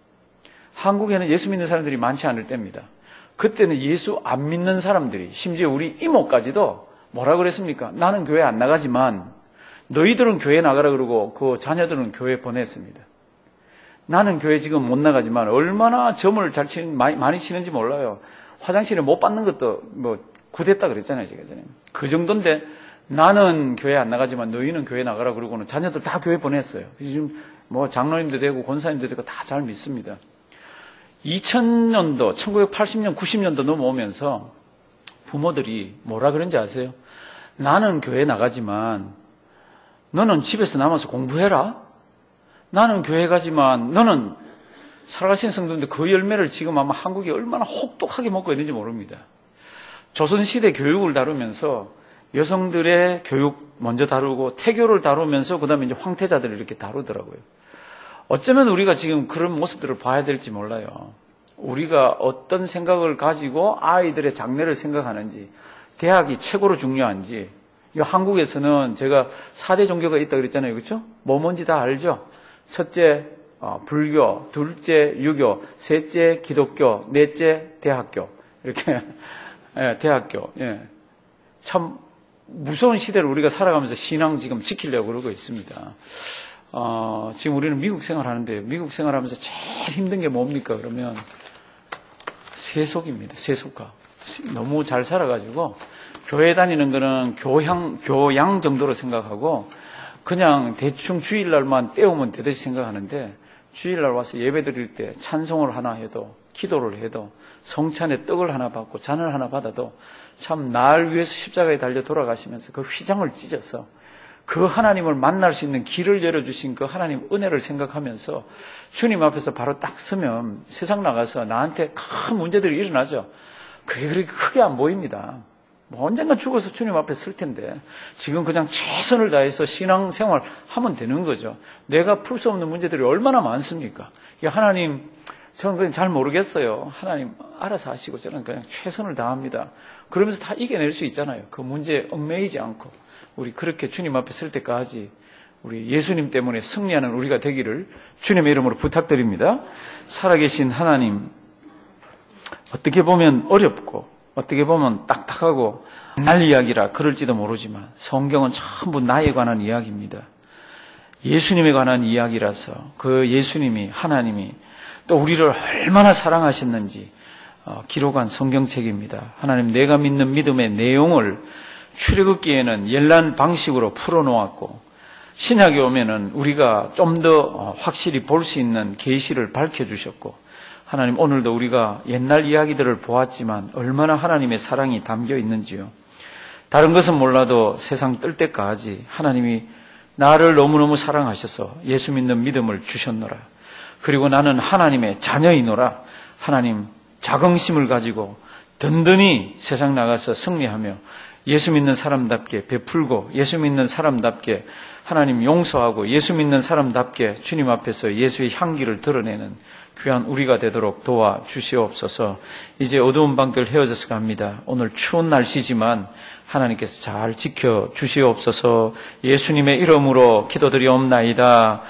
한국에는 예수 믿는 사람들이 많지 않을 때입니다. 그때는 예수 안 믿는 사람들이, 심지어 우리 이모까지도 뭐라 그랬습니까? 나는 교회 안 나가지만 너희들은 교회 나가라 그러고 그 자녀들은 교회 보냈습니다. 나는 교회 지금 못 나가지만 얼마나 점을 잘 치는, 많이, 많이 치는지 몰라요. 화장실에 못 받는 것도 뭐 굿했다 그랬잖아요, 제가 전에. 그 정도인데 나는 교회 안 나가지만 너희는 교회 나가라 그러고는 자녀들 다 교회 보냈어요. 요즘 뭐 장로님도 되고 권사님도 되고 다 잘 믿습니다. 이천 년도, 천구백팔십 년, 구십 년도 넘어오면서 부모들이 뭐라 그런지 아세요? 나는 교회 나가지만 너는 집에서 남아서 공부해라. 나는 교회 가지만 너는 살아가신 성도인데 그 열매를 지금 아마 한국이 얼마나 혹독하게 먹고 있는지 모릅니다. 조선시대 교육을 다루면서 여성들의 교육 먼저 다루고 태교를 다루면서 그 다음에 이제 황태자들을 이렇게 다루더라고요. 어쩌면 우리가 지금 그런 모습들을 봐야 될지 몰라요. 우리가 어떤 생각을 가지고 아이들의 장래를 생각하는지, 대학이 최고로 중요한지. 이 한국에서는 제가 사 대 종교가 있다고 그랬잖아요. 그렇죠? 뭐 뭔지 다 알죠? 첫째 어, 불교, 둘째 유교, 셋째 기독교, 넷째 대학교. 이렇게 예, 대학교. 예. 참 무서운 시대를 우리가 살아가면서 신앙 지금 지키려고 그러고 있습니다. 어, 지금 우리는 미국 생활하는데 미국 생활하면서 제일 힘든 게 뭡니까? 그러면 세속입니다. 세속화. 너무 잘 살아가지고 교회 다니는 거는 교양, 교양 정도로 생각하고 그냥 대충 주일날만 때우면 되듯이 생각하는데 주일날 와서 예배 드릴 때 찬송을 하나 해도 기도를 해도 성찬에 떡을 하나 받고 잔을 하나 받아도 참 날 위해서 십자가에 달려 돌아가시면서 그 휘장을 찢어서 그 하나님을 만날 수 있는 길을 열어주신 그 하나님 은혜를 생각하면서 주님 앞에서 바로 딱 서면 세상 나가서 나한테 큰 문제들이 일어나죠. 그게 그렇게 크게 안 보입니다. 뭐 언젠가 죽어서 주님 앞에 설 텐데 지금 그냥 최선을 다해서 신앙생활 하면 되는 거죠. 내가 풀 수 없는 문제들이 얼마나 많습니까? 하나님, 저는 그냥 잘 모르겠어요. 하나님 알아서 하시고 저는 그냥 최선을 다합니다. 그러면서 다 이겨낼 수 있잖아요. 그 문제에 얽매이지 않고 우리 그렇게 주님 앞에 설 때까지 우리 예수님 때문에 승리하는 우리가 되기를 주님의 이름으로 부탁드립니다. 살아계신 하나님, 어떻게 보면 어렵고 어떻게 보면 딱딱하고 날 이야기라 그럴지도 모르지만 성경은 전부 나에 관한 이야기입니다. 예수님에 관한 이야기라서 그 예수님이, 하나님이 또 우리를 얼마나 사랑하셨는지 기록한 성경책입니다. 하나님, 내가 믿는 믿음의 내용을 출애굽기에는 열난 방식으로 풀어놓았고 신약에 오면은 우리가 좀 더 확실히 볼 수 있는 계시를 밝혀주셨고, 하나님, 오늘도 우리가 옛날 이야기들을 보았지만 얼마나 하나님의 사랑이 담겨 있는지요. 다른 것은 몰라도 세상 뜰 때까지 하나님이 나를 너무너무 사랑하셔서 예수 믿는 믿음을 주셨노라. 그리고 나는 하나님의 자녀이노라. 하나님, 자긍심을 가지고 든든히 세상 나가서 승리하며 예수 믿는 사람답게 베풀고 예수 믿는 사람답게 하나님 용서하고 예수 믿는 사람답게 주님 앞에서 예수의 향기를 드러내는 귀한 우리가 되도록 도와주시옵소서. 이제 어두운 밤길 헤어져서 갑니다. 오늘 추운 날씨지만 하나님께서 잘 지켜주시옵소서. 예수님의 이름으로 기도드리옵나이다.